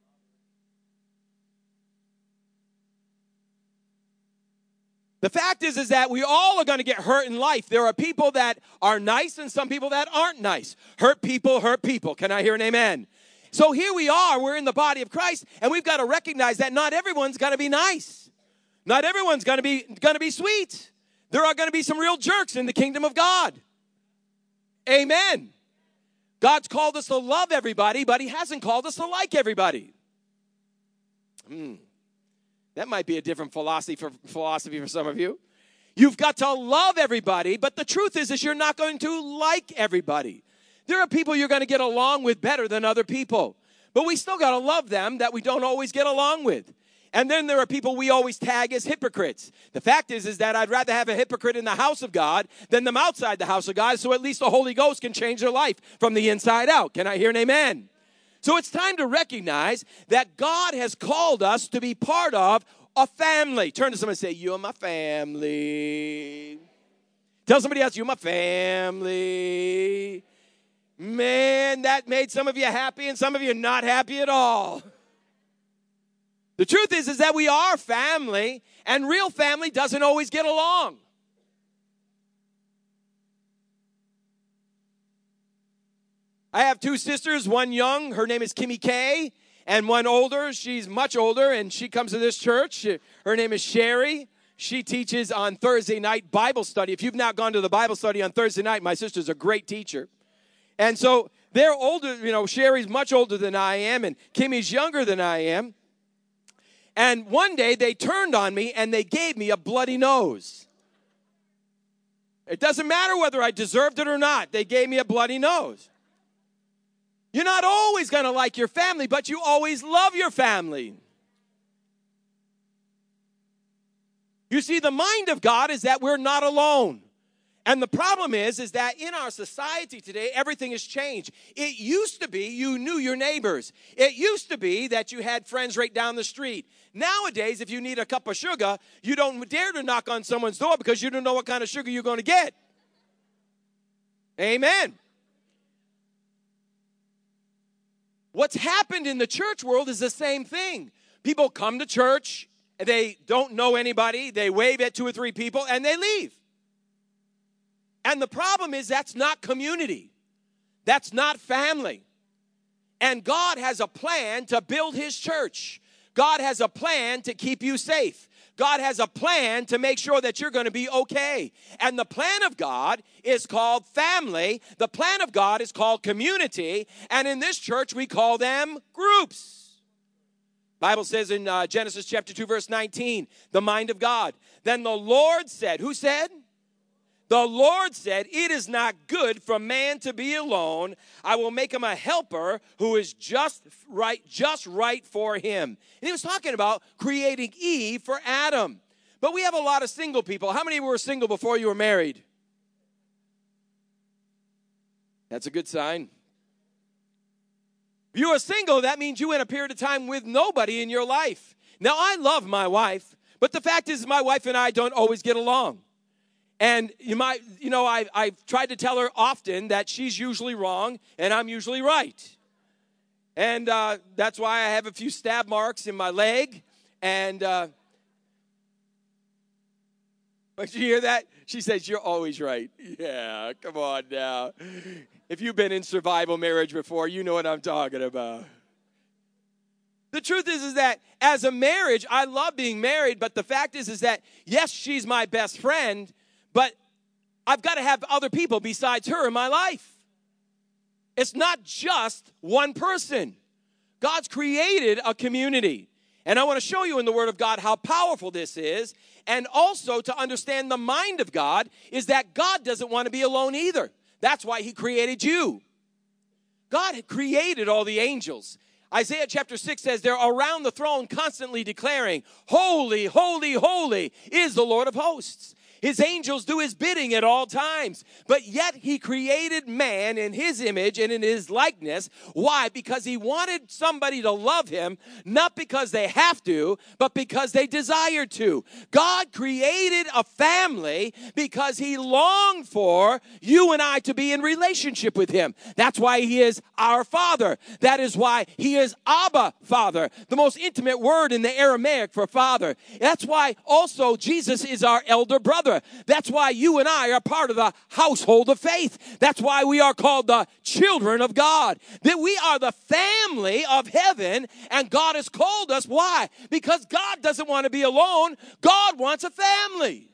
The fact is, is that we all are going to get hurt in life. There are people that are nice and some people that aren't nice. Hurt people, hurt people. Can I hear an amen? So here we are, we're in the body of Christ, and we've got to recognize that not everyone's going to be nice. Not everyone's going to be going to be sweet. There are going to be some real jerks in the kingdom of God. Amen. God's called us to love everybody, but he hasn't called us to like everybody. Hmm. That might be a different philosophy for, philosophy for some of you. You've got to love everybody, but the truth is, is you're not going to like everybody. There are people you're going to get along with better than other people, but we still got to love them that we don't always get along with. And then there are people we always tag as hypocrites. The fact is, is that I'd rather have a hypocrite in the house of God than them outside the house of God, so at least the Holy Ghost can change their life from the inside out. Can I hear an amen? So it's time to recognize that God has called us to be part of a family. Turn to someone and say, you're my family. Tell somebody else, you're my family. Man, that made some of you happy and some of you not happy at all. The truth is, is that we are family, and real family doesn't always get along. I have two sisters, one young, her name is Kimmy Kay, and one older, she's much older, and she comes to this church. Her name is Sherry. She teaches on Thursday night Bible study. If you've not gone to the Bible study on Thursday night, my sister's a great teacher. And so they're older, you know, Sherry's much older than I am, and Kimmy's younger than I am. And one day they turned on me and they gave me a bloody nose. It doesn't matter whether I deserved it or not. They gave me a bloody nose. You're not always going to like your family, but you always love your family. You see, the mind of God is that we're not alone. And the problem is, is that in our society today, everything has changed. It used to be you knew your neighbors. It used to be that you had friends right down the street. Nowadays, if you need a cup of sugar, you don't dare to knock on someone's door because you don't know what kind of sugar you're going to get. Amen. What's happened in the church world is the same thing. People come to church, they don't know anybody, they wave at two or three people, and they leave. And the problem is that's not community. That's not family. And God has a plan to build his church. God has a plan to keep you safe. God has a plan to make sure that you're going to be okay. And the plan of God is called family. The plan of God is called community. And in this church, we call them groups. The Bible says in uh, Genesis chapter two, verse nineteen, the mind of God. Then the Lord said, who said? The Lord said, it is not good for man to be alone. I will make him a helper who is just right, just right for him. And he was talking about creating Eve for Adam. But we have a lot of single people. How many were single before you were married? That's a good sign. If you are single, that means you went a period of time with nobody in your life. Now, I love my wife, but the fact is my wife and I don't always get along. And you might, you know, I, I've tried to tell her often that she's usually wrong and I'm usually right. And uh, that's why I have a few stab marks in my leg. And, uh, but you hear that? She says, you're always right. Yeah, come on now. If you've been in survival marriage before, you know what I'm talking about. The truth is, is that as a marriage, I love being married. But the fact is, is that, yes, she's my best friend. But I've got to have other people besides her in my life. It's not just one person. God's created a community. And I want to show you in the Word of God how powerful this is. And also to understand the mind of God is that God doesn't want to be alone either. That's why he created you. God had created all the angels. Isaiah chapter six says they're around the throne constantly declaring, holy, holy, holy is the Lord of hosts. His angels do his bidding at all times. But yet he created man in his image and in his likeness. Why? Because he wanted somebody to love him, not because they have to, but because they desire to. God created a family because he longed for you and I to be in relationship with him. That's why he is our Father. That is why he is Abba, Father, the most intimate word in the Aramaic for father. That's why also Jesus is our elder brother. That's why you and I are part of the household of faith. That's why we are called the children of God. That we are the family of heaven, and God has called us. Why? Because God doesn't want to be alone. God wants a family.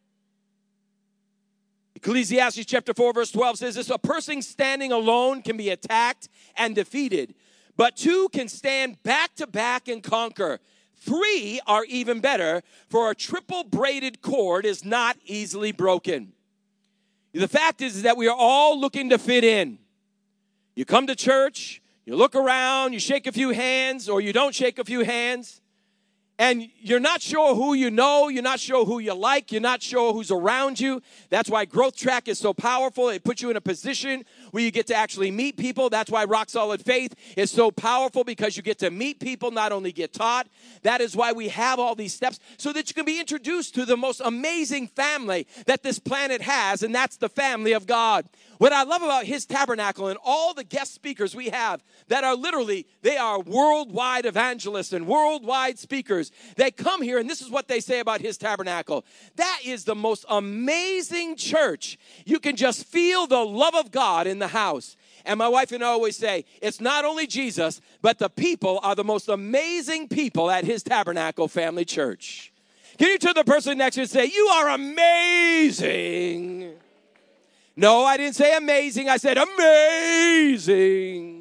Ecclesiastes chapter four verse twelve says this: a person standing alone can be attacked and defeated, but two can stand back to back and conquer. Three are even better, for a triple braided cord is not easily broken. The fact is that we are all looking to fit in. You come to church, you look around, you shake a few hands, or you don't shake a few hands, and you're not sure who you know, you're not sure who you like, you're not sure who's around you. That's why Growth Track is so powerful. It puts you in a position where you get to actually meet people. That's why Rock Solid Faith is so powerful, because you get to meet people, not only get taught. That is why we have all these steps, so that you can be introduced to the most amazing family that this planet has, and that's the family of God. What I love about His Tabernacle and all the guest speakers we have that are literally, they are worldwide evangelists and worldwide speakers. They come here, and this is what they say about His Tabernacle. That is the most amazing church. You can just feel the love of God in the house. And my wife and I always say, it's not only Jesus, but the people are the most amazing people at His Tabernacle Family Church. Can you turn to the person next to you and say, you are amazing? No, I didn't say amazing. I said amazing.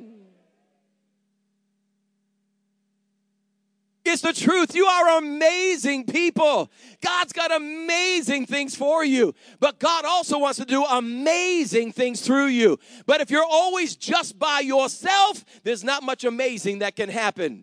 It's the truth. You are amazing people. God's got amazing things for you. But God also wants to do amazing things through you. But if you're always just by yourself, there's not much amazing that can happen.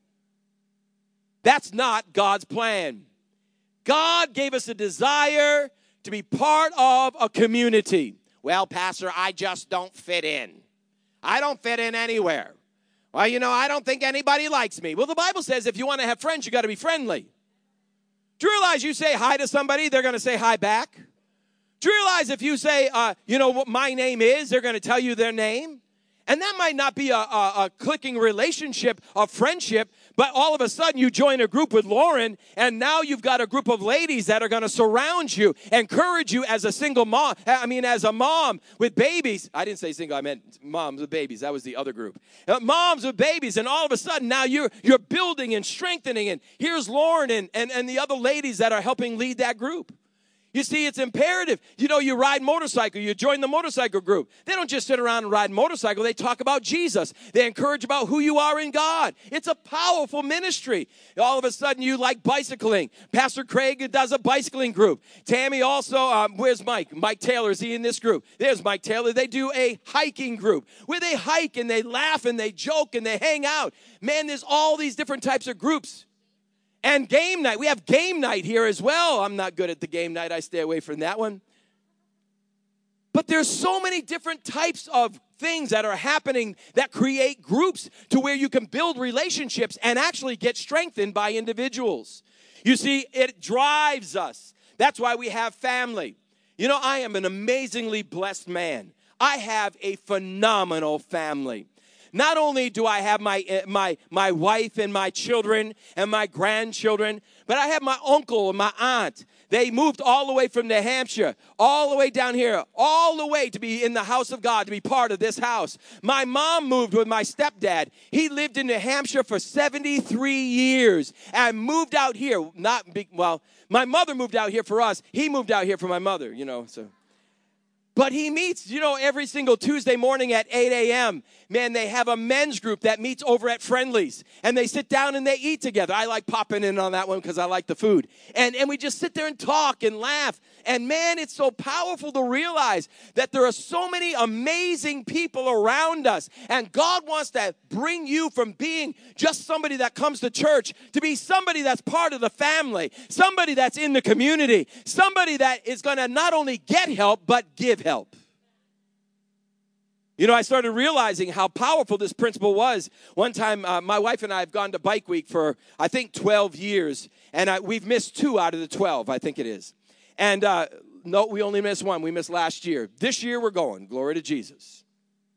That's not God's plan. God gave us a desire to be part of a community. Well, Pastor, I just don't fit in. I don't fit in anywhere. Well, you know, I don't think anybody likes me. Well, the Bible says if you want to have friends, you got to be friendly. Do you realize you say hi to somebody, they're going to say hi back? Do you realize if you say, uh, you know what my name is, they're going to tell you their name? And that might not be a, a, a clicking relationship, a friendship, but all of a sudden you join a group with Lauren, and now you've got a group of ladies that are going to surround you, encourage you as a single mom, I mean as a mom with babies. I didn't say single, I meant moms with babies. That was the other group. Uh, moms with babies, and all of a sudden now you're you're building and strengthening, and here's Lauren and, and, and the other ladies that are helping lead that group. You see, it's imperative. You know, you ride motorcycle, you join the motorcycle group. They don't just sit around and ride motorcycle. They talk about Jesus. They encourage about who you are in God. It's a powerful ministry. All of a sudden, you like bicycling. Pastor Craig does a bicycling group. Tammy also, um, where's Mike? Mike Taylor, is he in this group? There's Mike Taylor. They do a hiking group where they hike and they laugh and they joke and they hang out. Man, there's all these different types of groups. And game night. We have game night here as well. I'm not good at the game night. I stay away from that one. But there's so many different types of things that are happening that create groups to where you can build relationships and actually get strengthened by individuals. You see, it drives us. That's why we have family. You know, I am an amazingly blessed man. I have a phenomenal family. Not only do I have my, my, my wife and my children and my grandchildren, but I have my uncle and my aunt. They moved all the way from New Hampshire, all the way down here, all the way to be in the house of God, to be part of this house. My mom moved with my stepdad. He lived in New Hampshire for seventy-three years and moved out here. Not big, well, my mother moved out here for us. He moved out here for my mother, you know, so. But he meets, you know, every single Tuesday morning at eight a.m. Man, they have a men's group that meets over at Friendly's. And they sit down and they eat together. I like popping in on that one because I like the food. And, and we just sit there and talk and laugh. And man, it's so powerful to realize that there are so many amazing people around us. And God wants to bring you from being just somebody that comes to church to be somebody that's part of the family, somebody that's in the community, somebody that is going to not only get help, but give help. You know, I started realizing how powerful this principle was. One time, uh, my wife and I have gone to Bike Week for, I think, twelve years. And I, we've missed two out of the twelve, I think it is. And uh, no, we only missed one. We missed last year. This year, we're going. Glory to Jesus.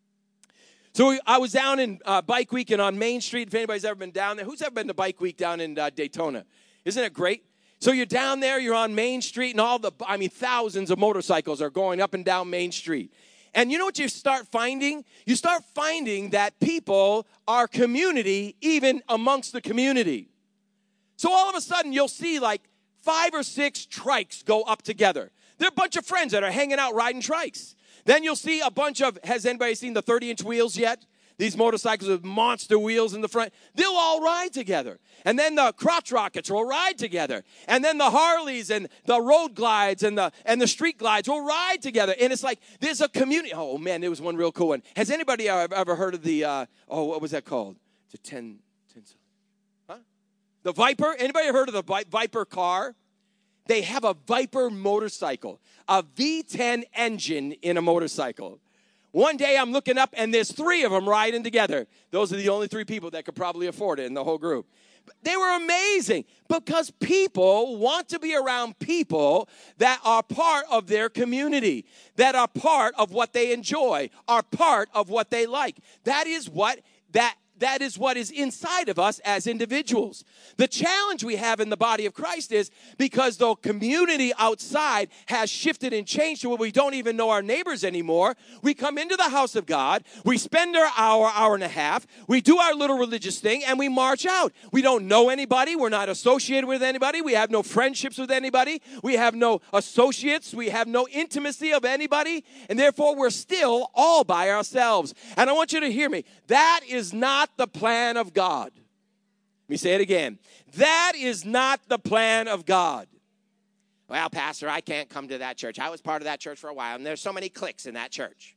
So we, I was down in uh, Bike Week and on Main Street. If anybody's ever been down there. Who's ever been to Bike Week down in uh, Daytona? Isn't it great? So you're down there, you're on Main Street, and all the, I mean, thousands of motorcycles are going up and down Main Street. And you know what you start finding? You start finding that people are community even amongst the community. So all of a sudden, you'll see like five or six trikes go up together. They're a bunch of friends that are hanging out riding trikes. Then you'll see a bunch of, has anybody seen the thirty-inch wheels yet? These motorcycles with monster wheels in the front. They'll all ride together. And then the crotch rockets will ride together. And then the Harleys and the road glides and the and the street glides will ride together. And it's like there's a community. Oh, man, there was one real cool one. Has anybody ever heard of the, uh, oh, what was that called? It's a ten, ten, huh? The Viper? Anybody heard of the Viper car? They have a Viper motorcycle, a V ten engine in a motorcycle. One day I'm looking up and there's three of them riding together. Those are the only three people that could probably afford it in the whole group. They were amazing because people want to be around people that are part of their community, that are part of what they enjoy, are part of what they like. That is what that That is what is inside of us as individuals. The challenge we have in the body of Christ is because the community outside has shifted and changed to where we don't even know our neighbors anymore. We come into the house of God. We spend our hour, hour and a half. We do our little religious thing and we march out. We don't know anybody. We're not associated with anybody. We have no friendships with anybody. We have no associates. We have no intimacy of anybody. And therefore, we're still all by ourselves. And I want you to hear me. That is not the plan of God. Let me say it again. That is not the plan of God. Well, Pastor, I can't come to that church. I was part of that church for a while, and there's so many cliques in that church.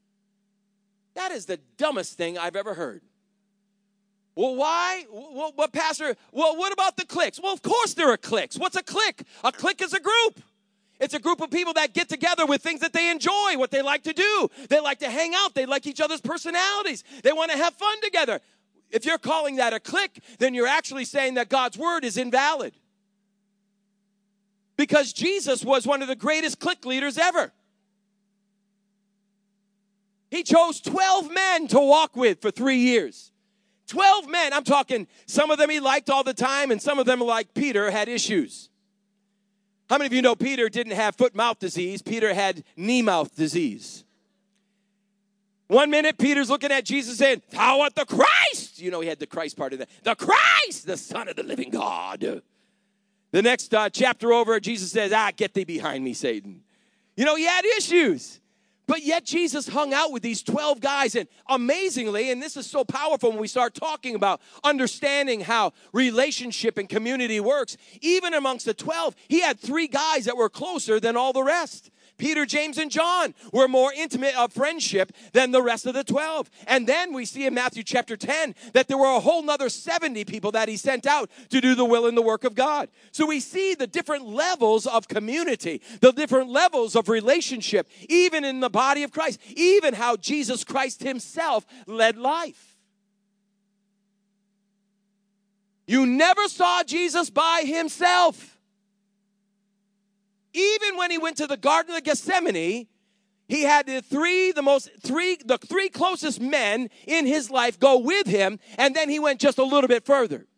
That is the dumbest thing I've ever heard. Well, why? Well, but Pastor, well, what about the cliques? Well, of course there are cliques. What's a clique? A clique is a group. It's a group of people that get together with things that they enjoy, what they like to do. They like to hang out. They like each other's personalities. They want to have fun together. If you're calling that a clique, then you're actually saying that God's word is invalid. Because Jesus was one of the greatest clique leaders ever. He chose twelve men to walk with for three years. twelve men. I'm talking, some of them he liked all the time, and some of them, like Peter, had issues. How many of you know Peter didn't have foot-mouth disease? Peter had knee-mouth disease. One minute, Peter's looking at Jesus saying, thou art the Christ. You know, he had the Christ part of that. The Christ, the Son of the living God. The next uh, chapter over, Jesus says, ah, get thee behind me, Satan. You know, he had issues. But yet Jesus hung out with these twelve guys, and amazingly, and this is so powerful when we start talking about understanding how relationship and community works, even amongst the twelve, he had three guys that were closer than all the rest. Peter, James, and John were more intimate of friendship than the rest of the twelve. And then we see in Matthew chapter ten that there were a whole nother seventy people that he sent out to do the will and the work of God. So we see the different levels of community, the different levels of relationship, even in the body of Christ, even how Jesus Christ himself led life. You never saw Jesus by himself. Even when he went to the Garden of Gethsemane, he had the three, the most three, the three closest men in his life go with him, and then he went just a little bit further.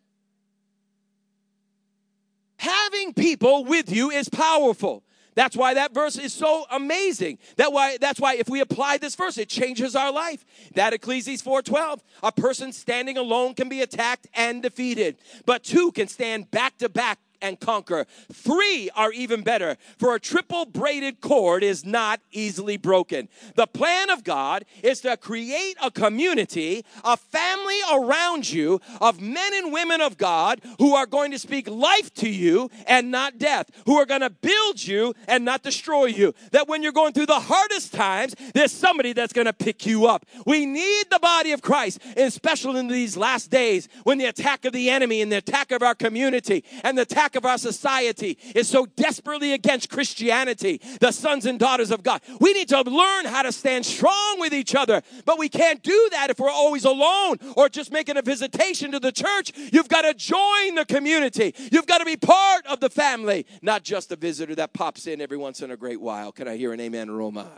Having people with you is powerful. That's why that verse is so amazing. That why, that's why if we apply this verse, it changes our life. That Ecclesiastes four twelve, a person standing alone can be attacked and defeated, but two can stand back to back and conquer. Three are even better, for a triple braided cord is not easily broken. The plan of God is to create a community, a family around you of men and women of God who are going to speak life to you and not death, who are going to build you and not destroy you. That when you're going through the hardest times, there's somebody that's going to pick you up. We need the body of Christ, especially in these last days when the attack of the enemy and the attack of our community and the attack of our society is so desperately against Christianity, the sons and daughters of God. We need to learn how to stand strong with each other, but we can't do that if we're always alone or just making a visitation to the church. You've got to join the community. You've got to be part of the family, not just a visitor that pops in every once in a great while. Can I hear an amen or oh my?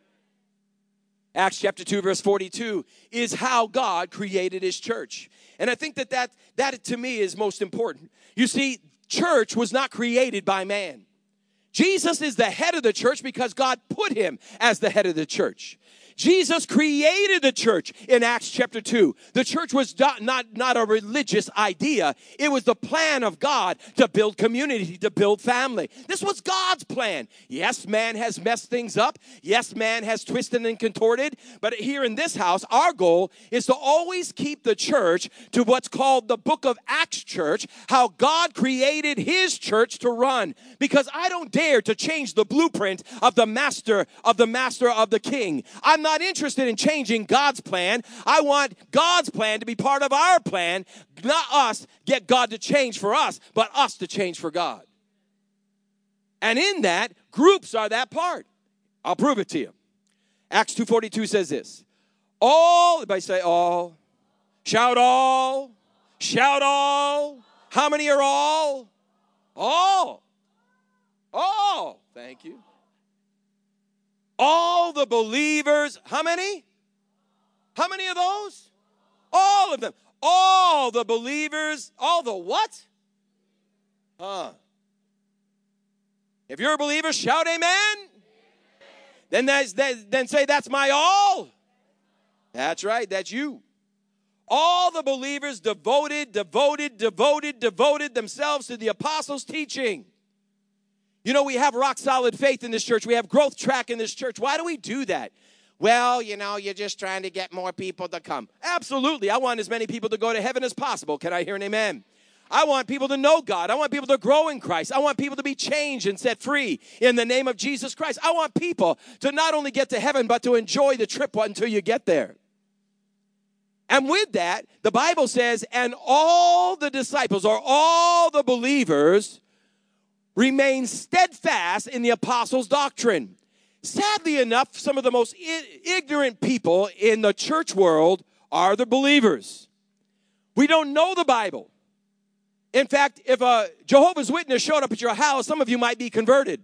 Acts chapter two, verse forty-two is how God created his church. And I think that that, that to me is most important. You see, church was not created by man. Jesus is the head of the church because God put him as the head of the church. Jesus created the church in Acts chapter two. The church was not, not, not a religious idea. It was the plan of God to build community, to build family. This was God's plan. Yes, man has messed things up. Yes, man has twisted and contorted. But here in this house, our goal is to always keep the church to what's called the book of Acts church, how God created his church to run. Because I don't dare to change the blueprint of the master of the master of the king. I'm not interested in changing God's plan. I want God's plan to be part of our plan, not us get God to change for us, but us to change for God. And in that, groups are that part. I'll prove it to you. Acts two forty-two says this. All, everybody say all. Shout all. Shout all. How many are all? All. All. Thank you. All the believers, how many? How many of those? All of them. All the believers, all the what? Huh. If you're a believer, shout amen. Amen. Then, that's, that, then say, that's my all. That's right, that's you. All the believers devoted, devoted, devoted, devoted themselves to the apostles' teaching. You know, we have rock solid faith in this church. We have growth track in this church. Why do we do that? Well, you know, you're just trying to get more people to come. Absolutely. I want as many people to go to heaven as possible. Can I hear an amen? I want people to know God. I want people to grow in Christ. I want people to be changed and set free in the name of Jesus Christ. I want people to not only get to heaven, but to enjoy the trip until you get there. And with that, the Bible says, and all the disciples or all the believers remain steadfast in the apostles' doctrine. Sadly enough, some of the most I- ignorant people in the church world are the believers. We don't know the Bible. In fact, if a Jehovah's Witness showed up at your house, some of you might be converted.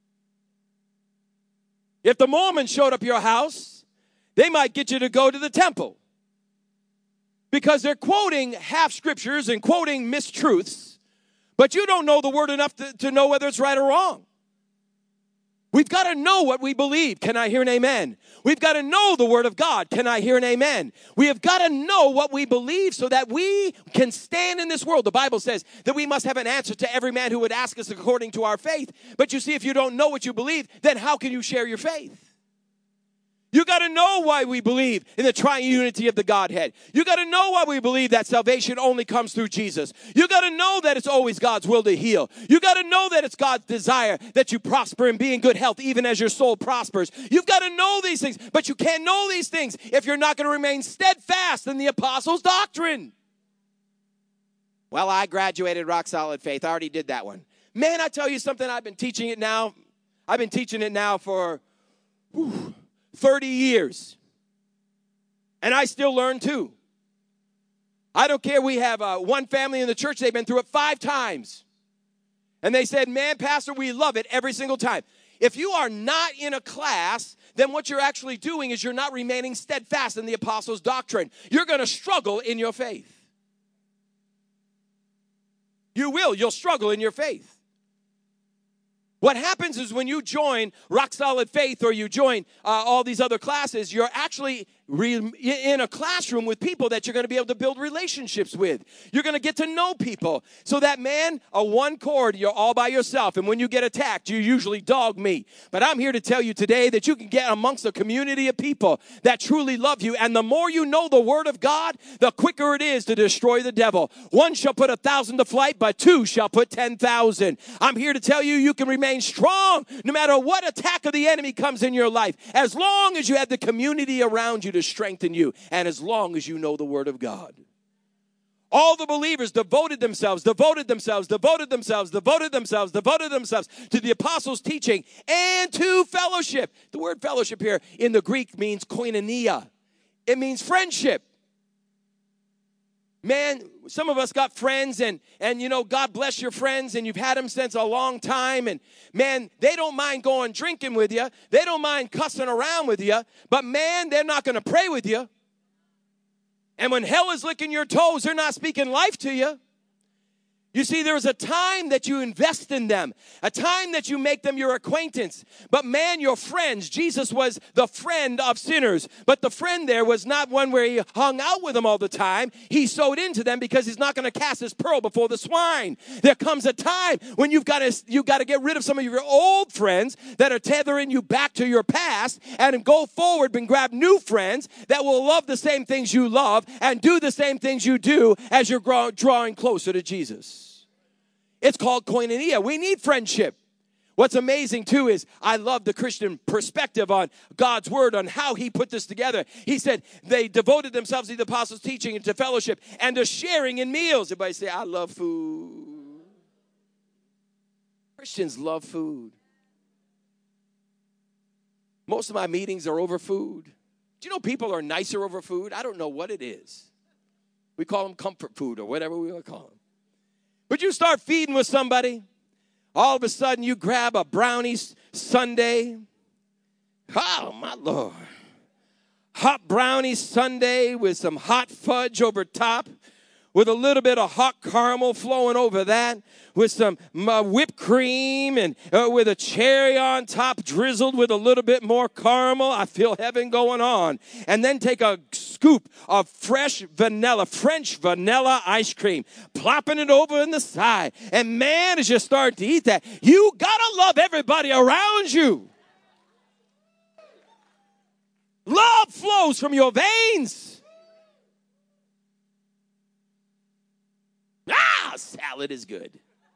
If the Mormons showed up at your house, they might get you to go to the temple. Because they're quoting half scriptures and quoting mistruths. But you don't know the word enough to, to know whether it's right or wrong. We've got to know what we believe. Can I hear an amen? We've got to know the word of God. Can I hear an amen? We have got to know what we believe so that we can stand in this world. The Bible says that we must have an answer to every man who would ask us according to our faith. But you see, if you don't know what you believe, then how can you share your faith? You got to know why we believe in the triunity of the Godhead. You got to know why we believe that salvation only comes through Jesus. You got to know that it's always God's will to heal. You got to know that it's God's desire that you prosper and be in good health even as your soul prospers. You've got to know these things, but you can't know these things if you're not going to remain steadfast in the apostles' doctrine. Well, I graduated Rock Solid Faith. I already did that one. Man, I tell you something, I've been teaching it now. I've been teaching it now for... Whew, thirty years. And I still learn too. I don't care. We have uh, one family in the church. They've been through it five times. And they said, man, Pastor, we love it every single time. If you are not in a class, then what you're actually doing is you're not remaining steadfast in the apostles' doctrine. You're going to struggle in your faith. You will. You'll struggle in your faith. What happens is when you join Rock Solid Faith or you join uh, all these other classes, you're actually re- in a classroom with people that you're going to be able to build relationships with. You're going to get to know people. So that, man, a one chord, you're all by yourself. And when you get attacked, you usually dog me. But I'm here to tell you today that you can get amongst a community of people that truly love you. And the more you know the word of God, the quicker it is to destroy the devil. One shall put a thousand to flight, but two shall put ten thousand. I'm here to tell you, you can remain strong no matter what attack of the enemy comes in your life, as long as you have the community around you to strengthen you, and as long as you know the word of God. All the believers devoted themselves, devoted themselves, devoted themselves, devoted themselves, devoted themselves to the apostles' teaching and to fellowship. The word fellowship here in the Greek means koinonia. It means friendship. Man, some of us got friends, and, and, you know, God bless your friends, and you've had them since a long time, and, man, they don't mind going drinking with you. They don't mind cussing around with you, but, man, they're not going to pray with you. And when hell is licking your toes, they're not speaking life to you. You see, there's a time that you invest in them, a time that you make them your acquaintance. But man, your friends, Jesus was the friend of sinners. But the friend there was not one where he hung out with them all the time. He sowed into them because he's not going to cast his pearl before the swine. There comes a time when you've got to you've got to get rid of some of your old friends that are tethering you back to your past and go forward and grab new friends that will love the same things you love and do the same things you do as you're grow, drawing closer to Jesus. It's called koinonia. We need friendship. What's amazing, too, is I love the Christian perspective on God's word, on how he put this together. He said they devoted themselves to the apostles' teaching and to fellowship and to sharing in meals. Everybody say, I love food. Christians love food. Most of my meetings are over food. Do you know people are nicer over food? I don't know what it is. We call them comfort food or whatever we want to call them. But you start feeding with somebody, all of a sudden you grab a brownie sundae. Oh, my Lord. Hot brownie sundae with some hot fudge over top, with a little bit of hot caramel flowing over that, with some uh, whipped cream and uh, with a cherry on top drizzled with a little bit more caramel. I feel heaven going on. And then take a scoop of fresh vanilla, French vanilla ice cream, plopping it over in the side. And man, as you start to eat that, you got to love everybody around you. Love flows from your veins. Ah, salad is good.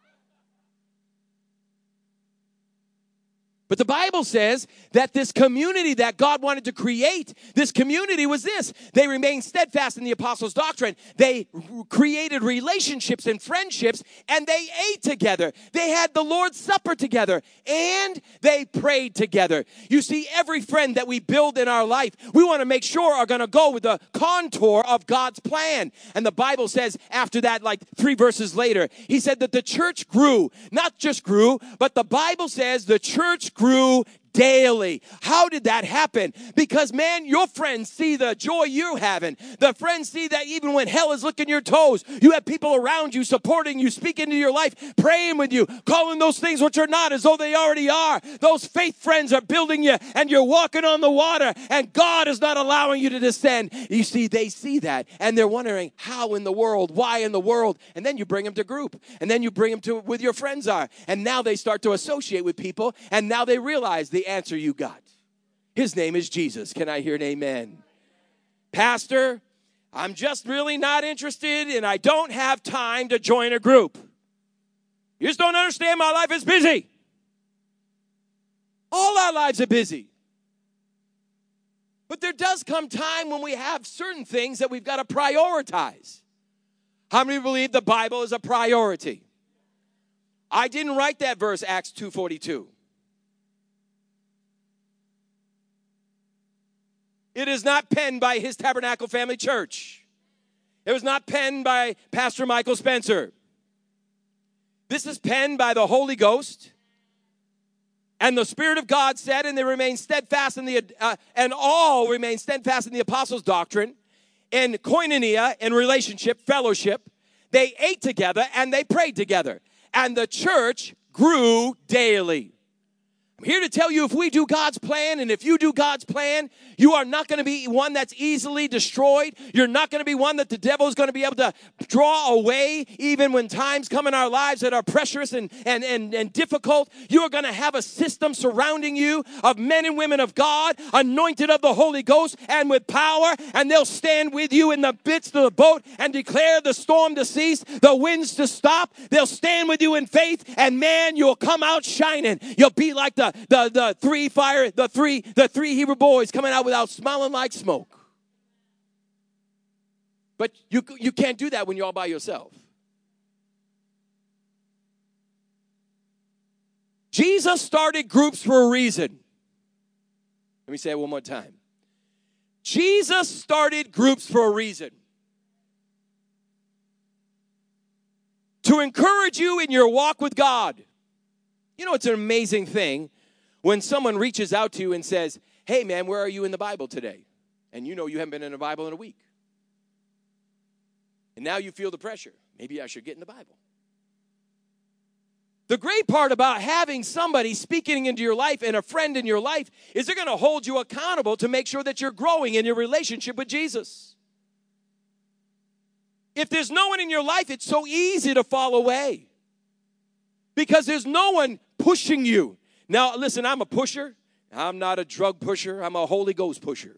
But the Bible says that this community that God wanted to create, this community was this. They remained steadfast in the apostles' doctrine. They created relationships and friendships, and they ate together. They had the Lord's Supper together, and they prayed together. You see, every friend that we build in our life, we want to make sure are going to go with the contour of God's plan. And the Bible says after that, like three verses later, he said that the church grew. Not just grew, but the Bible says the church grew. grew daily. How did that happen? Because, man, your friends see the joy you're having. The friends see that even when hell is licking your toes, you have people around you supporting you, speaking into your life, praying with you, calling those things which are not as though they already are. Those faith friends are building you, and you're walking on the water, and God is not allowing you to descend. You see, they see that, and they're wondering, how in the world? Why in the world? And then you bring them to group, and then you bring them to where your friends are, and now they start to associate with people, and now they realize the answer you got. His name is Jesus. Can I hear an amen? Pastor, I'm just really not interested, and I don't have time to join a group. You just don't understand. My life is busy. All our lives are busy. But there does come time when we have certain things that we've got to prioritize. How many believe the Bible is a priority? I didn't write that verse, Acts two forty-two. It is not penned by His Tabernacle Family Church. It was not penned by Pastor Michael Spencer. This is penned by the Holy Ghost. And the Spirit of God said, and they remain steadfast in the, uh, and all remain steadfast in the apostles' doctrine, in koinonia, in relationship, fellowship. They ate together and they prayed together. And the church grew daily. I'm here to tell you, if we do God's plan, and if you do God's plan, you are not going to be one that's easily destroyed. You're not going to be one that the devil is going to be able to draw away, even when times come in our lives that are precious and, and, and, and difficult. You are going to have a system surrounding you of men and women of God, anointed of the Holy Ghost and with power, and they'll stand with you in the midst of the boat and declare the storm to cease, the winds to stop. They'll stand with you in faith, and man, you'll come out shining. You'll be like the The, the three fire, the three, the three Hebrew boys coming out without smelling like smoke. But you, you can't do that when you're all by yourself. Jesus started groups for a reason. Let me say it one more time. Jesus started groups for a reason. To encourage you in your walk with God. You know, it's an amazing thing when someone reaches out to you and says, hey, man, where are you in the Bible today? And you know you haven't been in the Bible in a week. And now you feel the pressure. Maybe I should get in the Bible. The great part about having somebody speaking into your life and a friend in your life is they're going to hold you accountable to make sure that you're growing in your relationship with Jesus. If there's no one in your life, it's so easy to fall away because there's no one pushing you. Now, listen, I'm a pusher. I'm not a drug pusher. I'm a Holy Ghost pusher.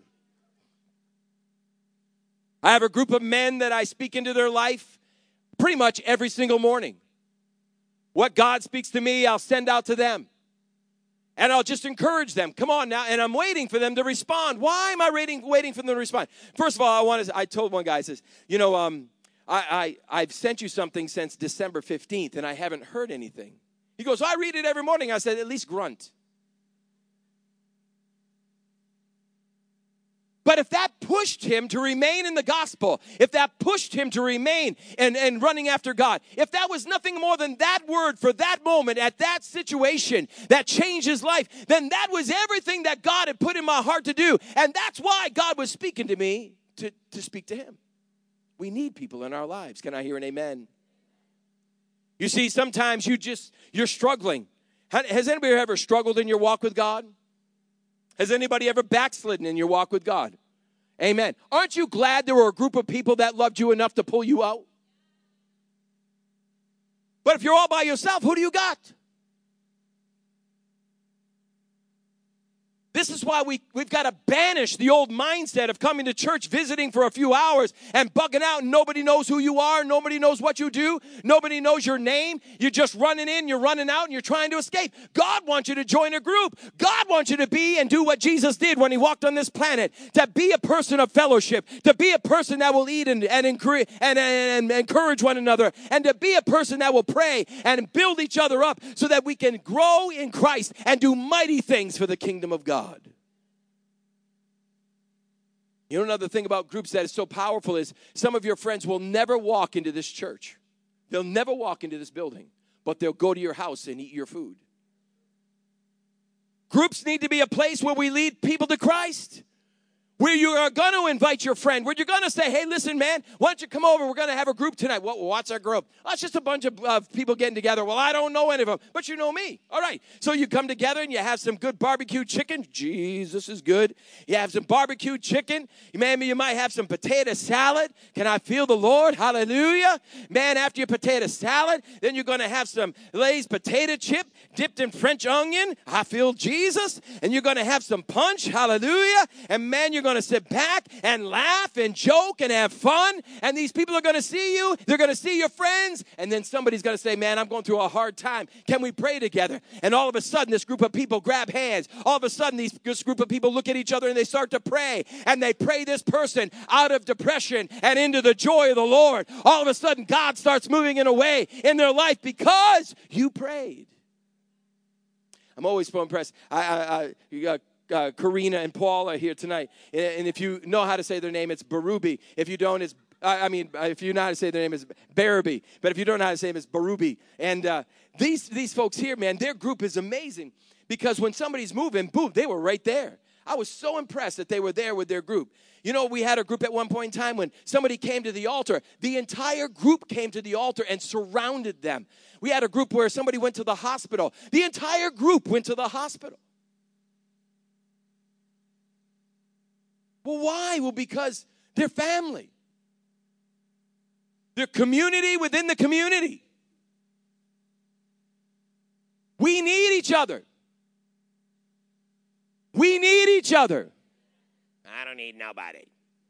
I have a group of men that I speak into their life pretty much every single morning. What God speaks to me, I'll send out to them. And I'll just encourage them. Come on now. And I'm waiting for them to respond. Why am I waiting, waiting for them to respond? First of all, I want to, I told one guy, I says, you know, um, I, I, I've sent you something since December fifteenth, and I haven't heard anything. He goes, I read it every morning. I said, at least grunt. But if that pushed him to remain in the gospel, if that pushed him to remain and, and running after God, if that was nothing more than that word for that moment at that situation that changed his life, then that was everything that God had put in my heart to do. And that's why God was speaking to me to, to speak to him. We need people in our lives. Can I hear an amen? You see, sometimes you just, you're struggling. Has anybody ever struggled in your walk with God? Has anybody ever backslidden in your walk with God? Amen. Aren't you glad there were a group of people that loved you enough to pull you out? But if you're all by yourself, who do you got? This is why we, we've got to banish the old mindset of coming to church, visiting for a few hours, and bugging out, and nobody knows who you are, nobody knows what you do, nobody knows your name. You're just running in, you're running out, and you're trying to escape. God wants you to join a group. God wants you to be and do what Jesus did when he walked on this planet, to be a person of fellowship, to be a person that will eat and, and, encourage, and, and, and encourage one another, and to be a person that will pray and build each other up so that we can grow in Christ and do mighty things for the kingdom of God. You know, another thing about groups that is so powerful is some of your friends will never walk into this church. They'll never walk into this building, but they'll go to your house and eat your food. Groups need to be a place where we lead people to Christ, where you are going to invite your friend, where you're going to say, hey, listen, man, why don't you come over? We're going to have a group tonight. What, what's our group? Oh, it's just a bunch of uh, people getting together. Well, I don't know any of them, but you know me. All right. So you come together and you have some good barbecue chicken. Jesus is good. You have some barbecue chicken. Maybe you might have some potato salad. Can I feel the Lord? Hallelujah. Man, after your potato salad, then you're going to have some Lay's potato chip dipped in French onion. I feel Jesus. And you're going to have some punch. Hallelujah. And man, you're going to sit back and laugh and joke and have fun, and these people are going to see you, they're going to see your friends, and then somebody's going to say, man, I'm going through a hard time, can we pray together? And all of a sudden this group of people grab hands. All of a sudden these, this group of people look at each other and they start to pray, and they pray this person out of depression and into the joy of the Lord. All of a sudden God starts moving in a way in their life because you prayed. I'm always so impressed. I, I, I you got Uh, Karina and Paul are here tonight. And if you know how to say their name, it's Barubi. If you don't, it's, I mean, if you know how to say their name, it's Barabi. But if you don't know how to say it, it's Barubi. And uh, these, these folks here, man, their group is amazing because when somebody's moving, boom, they were right there. I was so impressed that they were there with their group. You know, we had a group at one point in time when somebody came to the altar. The entire group came to the altar and surrounded them. We had a group where somebody went to the hospital. The entire group went to the hospital. Well, why? Well, because they're family. They're community within the community. We need each other. We need each other. I don't need nobody.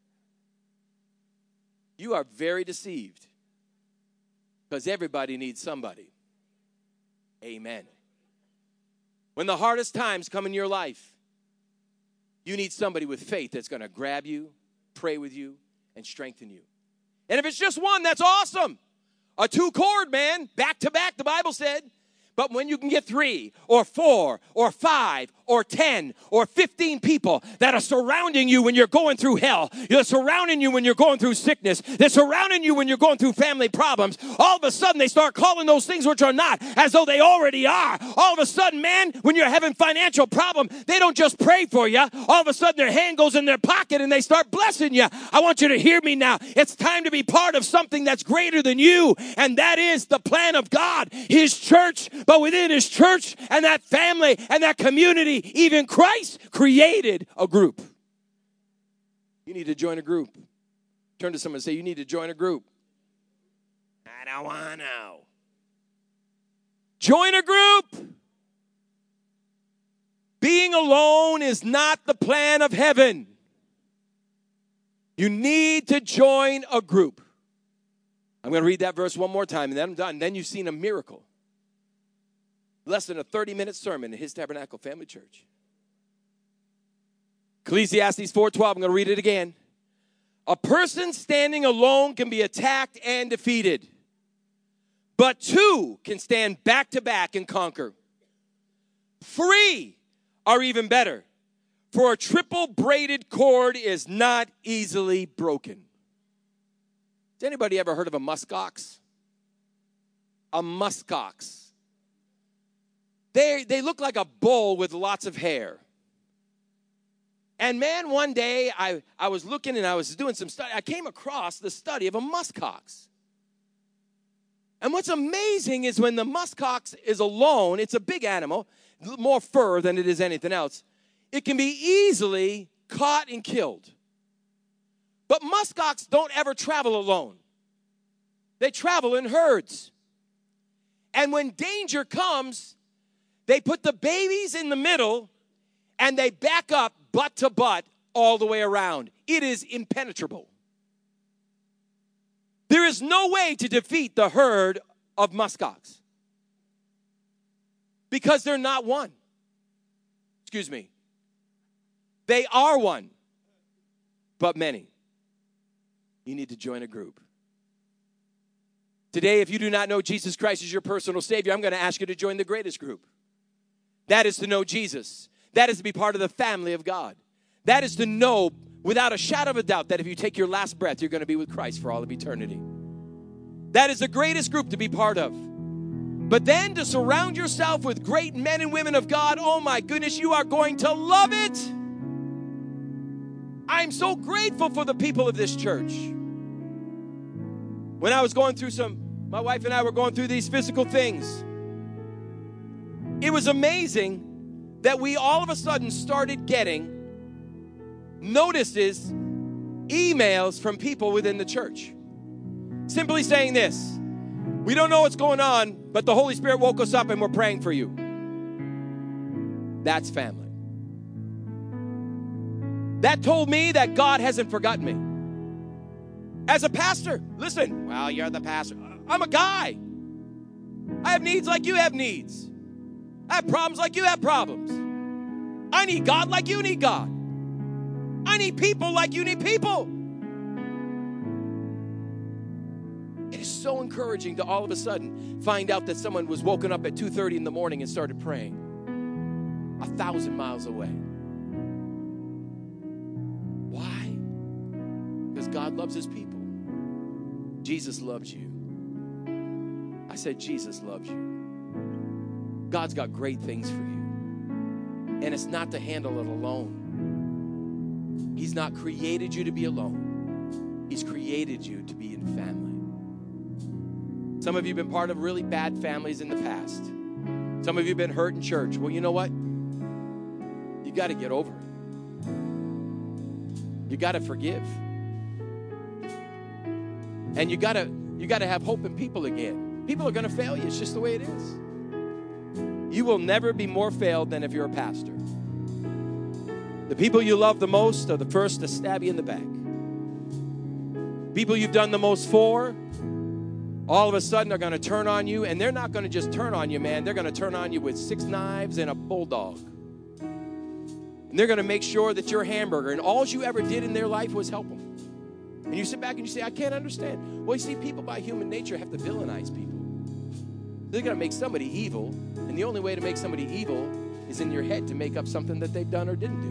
You are very deceived because everybody needs somebody. Amen. When the hardest times come in your life, you need somebody with faith that's going to grab you, pray with you, and strengthen you. And if it's just one, that's awesome. A two-chord, man, back to back, the Bible said. But when you can get three or four or five or ten or fifteen people that are surrounding you when you're going through hell, they're surrounding you when you're going through sickness, they're surrounding you when you're going through family problems, all of a sudden they start calling those things which are not as though they already are. All of a sudden, man, when you're having financial problem, they don't just pray for you. All of a sudden their hand goes in their pocket and they start blessing you. I want you to hear me now. It's time to be part of something that's greater than you, and that is the plan of God, His church. But within His church and that family and that community, even Christ created a group. You need to join a group. Turn to someone and say, you need to join a group. I don't want to. Join a group. Being alone is not the plan of heaven. You need to join a group. I'm going to read that verse one more time and then I'm done. Then you've seen a miracle. Less than a thirty-minute sermon in His Tabernacle Family Church. Ecclesiastes four twelve, I'm going to read it again. A person standing alone can be attacked and defeated, but two can stand back to back and conquer. Three are even better, for a triple braided cord is not easily broken. Has anybody ever heard of a muskox? A muskox. They, they look like a bull with lots of hair. And man, one day I, I was looking and I was doing some study. I came across the study of a muskox. And what's amazing is when the muskox is alone, it's a big animal, more fur than it is anything else. It can be easily caught and killed. But muskox don't ever travel alone. They travel in herds. And when danger comes, they put the babies in the middle and they back up butt to butt all the way around. It is impenetrable. There is no way to defeat the herd of muskox because they're not one. Excuse me. They are one, but many. You need to join a group. Today, if you do not know Jesus Christ as your personal Savior, I'm going to ask you to join the greatest group. That is to know Jesus. That is to be part of the family of God. That is to know without a shadow of a doubt that if you take your last breath, you're going to be with Christ for all of eternity. That is the greatest group to be part of. But then to surround yourself with great men and women of God, oh my goodness, you are going to love it. I'm so grateful for the people of this church. When I was going through some, my wife and I were going through these physical things. It was amazing that we all of a sudden started getting notices, emails from people within the church. Simply saying this: we don't know what's going on, but the Holy Spirit woke us up and we're praying for you. That's family. That told me that God hasn't forgotten me. As a pastor, listen, well, you're the pastor. I'm a guy. I have needs like you have needs. I have problems like you have problems. I need God like you need God. I need people like you need people. It is so encouraging to all of a sudden find out that someone was woken up at two thirty in the morning and started praying a thousand miles away. Why? Because God loves His people. Jesus loves you. I said Jesus loves you. God's got great things for you. And it's not to handle it alone. He's not created you to be alone. He's created you to be in family. Some of you have been part of really bad families in the past. Some of you have been hurt in church. Well, you know what? You got to get over it. You got to forgive. And you got to you got to have hope in people again. People are going to fail you. It's just the way it is. You will never be more failed than if you're a pastor. The people you love the most are the first to stab you in the back. People you've done the most for, all of a sudden are going to turn on you, and they're not going to just turn on you, man. They're going to turn on you with six knives and a bulldog. And they're going to make sure that your hamburger, and all you ever did in their life was help them. And you sit back and you say, I can't understand. Well, you see, people by human nature have to villainize people. They're going to make somebody evil, and the only way to make somebody evil is in your head to make up something that they've done or didn't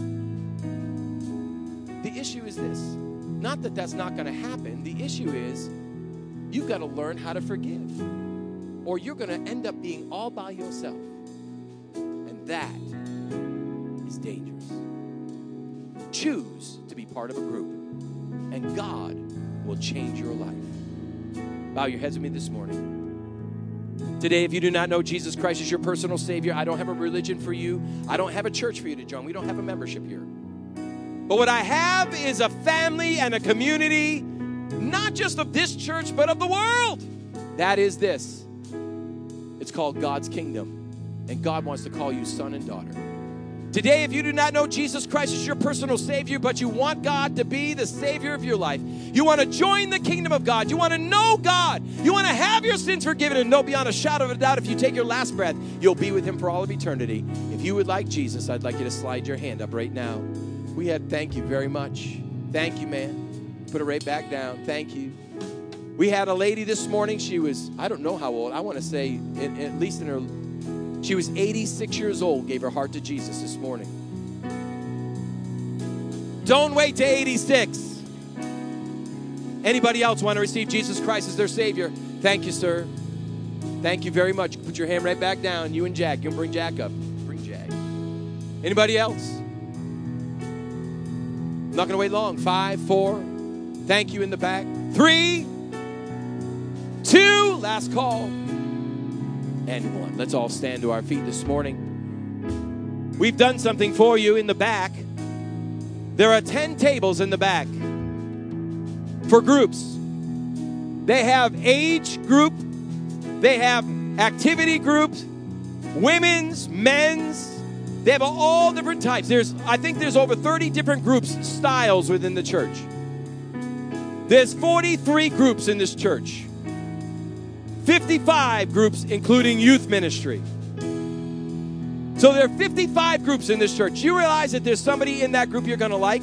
do. The issue is this. Not that that's not going to happen. The issue is you've got to learn how to forgive, or you're going to end up being all by yourself. And that is dangerous. Choose to be part of a group, and God will change your life. Bow your heads with me this morning. Today, if you do not know Jesus Christ as your personal Savior, I don't have a religion for you. I don't have a church for you to join. We don't have a membership here. But what I have is a family and a community, not just of this church, but of the world. That is this. It's called God's kingdom. And God wants to call you son and daughter. Today, if you do not know Jesus Christ as your personal Savior, but you want God to be the Savior of your life, you want to join the kingdom of God, you want to know God, you want to have your sins forgiven and know beyond a shadow of a doubt if you take your last breath, you'll be with Him for all of eternity. If you would like Jesus, I'd like you to slide your hand up right now. We had, thank you very much. Thank you, man. Put it right back down. Thank you. We had a lady this morning. She was, I don't know how old. I want to say, in, at least in her, she was eighty-six years old, gave her heart to Jesus this morning. Don't wait to eighty-six. Anybody else want to receive Jesus Christ as their Savior? Thank you, sir. Thank you very much. Put your hand right back down. You and Jack. You can bring Jack up. Bring Jack. Anybody else? I'm not going to wait long. Five, four. Thank you in the back. Three, two, last call. And one. Let's all stand to our feet this morning. We've done something for you in the back. There are ten tables in the back for groups. They have age group. They have activity groups, women's, men's. They have all different types. There's, I think there's over thirty different groups, styles within the church. There's forty-three groups in this church. fifty-five groups, including youth ministry. So there are fifty-five groups in this church. You realize that there's somebody in that group you're going to like?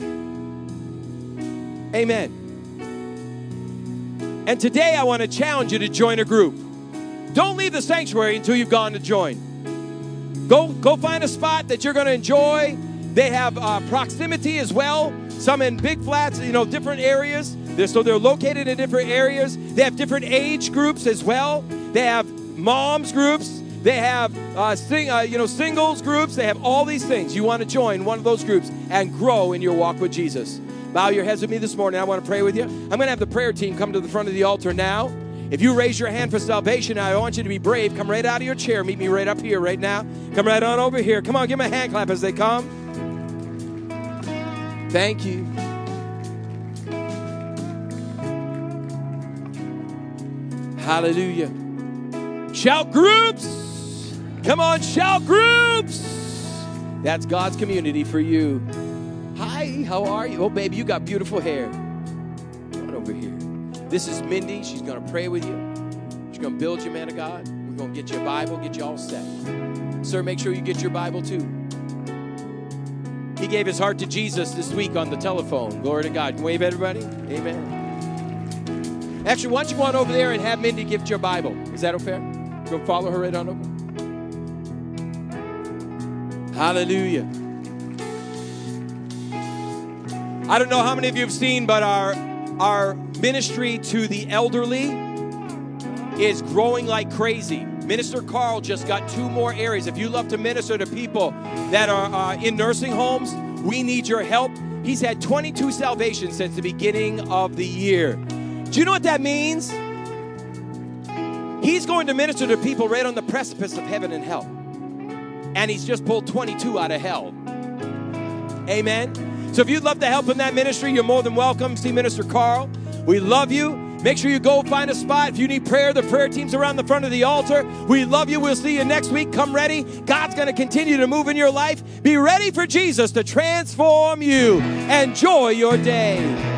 Amen. And today I want to challenge you to join a group. Don't leave the sanctuary until you've gone to join. Go, go find a spot that you're going to enjoy. They have uh, proximity as well. Some in big flats, you know, different areas. They're, so they're located in different areas. They have different age groups as well. They have moms groups. They have uh, sing, uh, you know, singles groups. They have all these things. You want to join one of those groups and grow in your walk with Jesus. Bow your heads with me this morning. I want to pray with you. I'm going to have the prayer team come to the front of the altar now. If you raise your hand for salvation, I want you to be brave. Come right out of your chair. Meet me right up here right now. Come right on over here. Come on, give them a hand clap as they come. Thank you. Hallelujah. Shout groups. Come on, shout groups. That's God's community for you. Hi, how are you? Oh, baby, you got beautiful hair. Come on over here. This is Mindy. She's going to pray with you. She's going to build you, man of God. We're going to get you a Bible, get you all set. Sir, make sure you get your Bible too. He gave his heart to Jesus this week on the telephone. Glory to God. Wave, everybody. Amen. Actually, why don't you go on over there and have Mindy gift your Bible? Is that fair? Go follow her right on over. Hallelujah. I don't know how many of you have seen, but our, our ministry to the elderly is growing like crazy. Minister Carl just got two more areas. If you love to minister to people that are uh, in nursing homes, we need your help. He's had twenty-two salvations since the beginning of the year. Do you know what that means? He's going to minister to people right on the precipice of heaven and hell. And he's just pulled twenty-two out of hell. Amen. So if you'd love to help in that ministry, you're more than welcome. See Minister Carl. We love you. Make sure you go find a spot. If you need prayer, the prayer team's around the front of the altar. We love you. We'll see you next week. Come ready. God's going to continue to move in your life. Be ready for Jesus to transform you. Enjoy your day.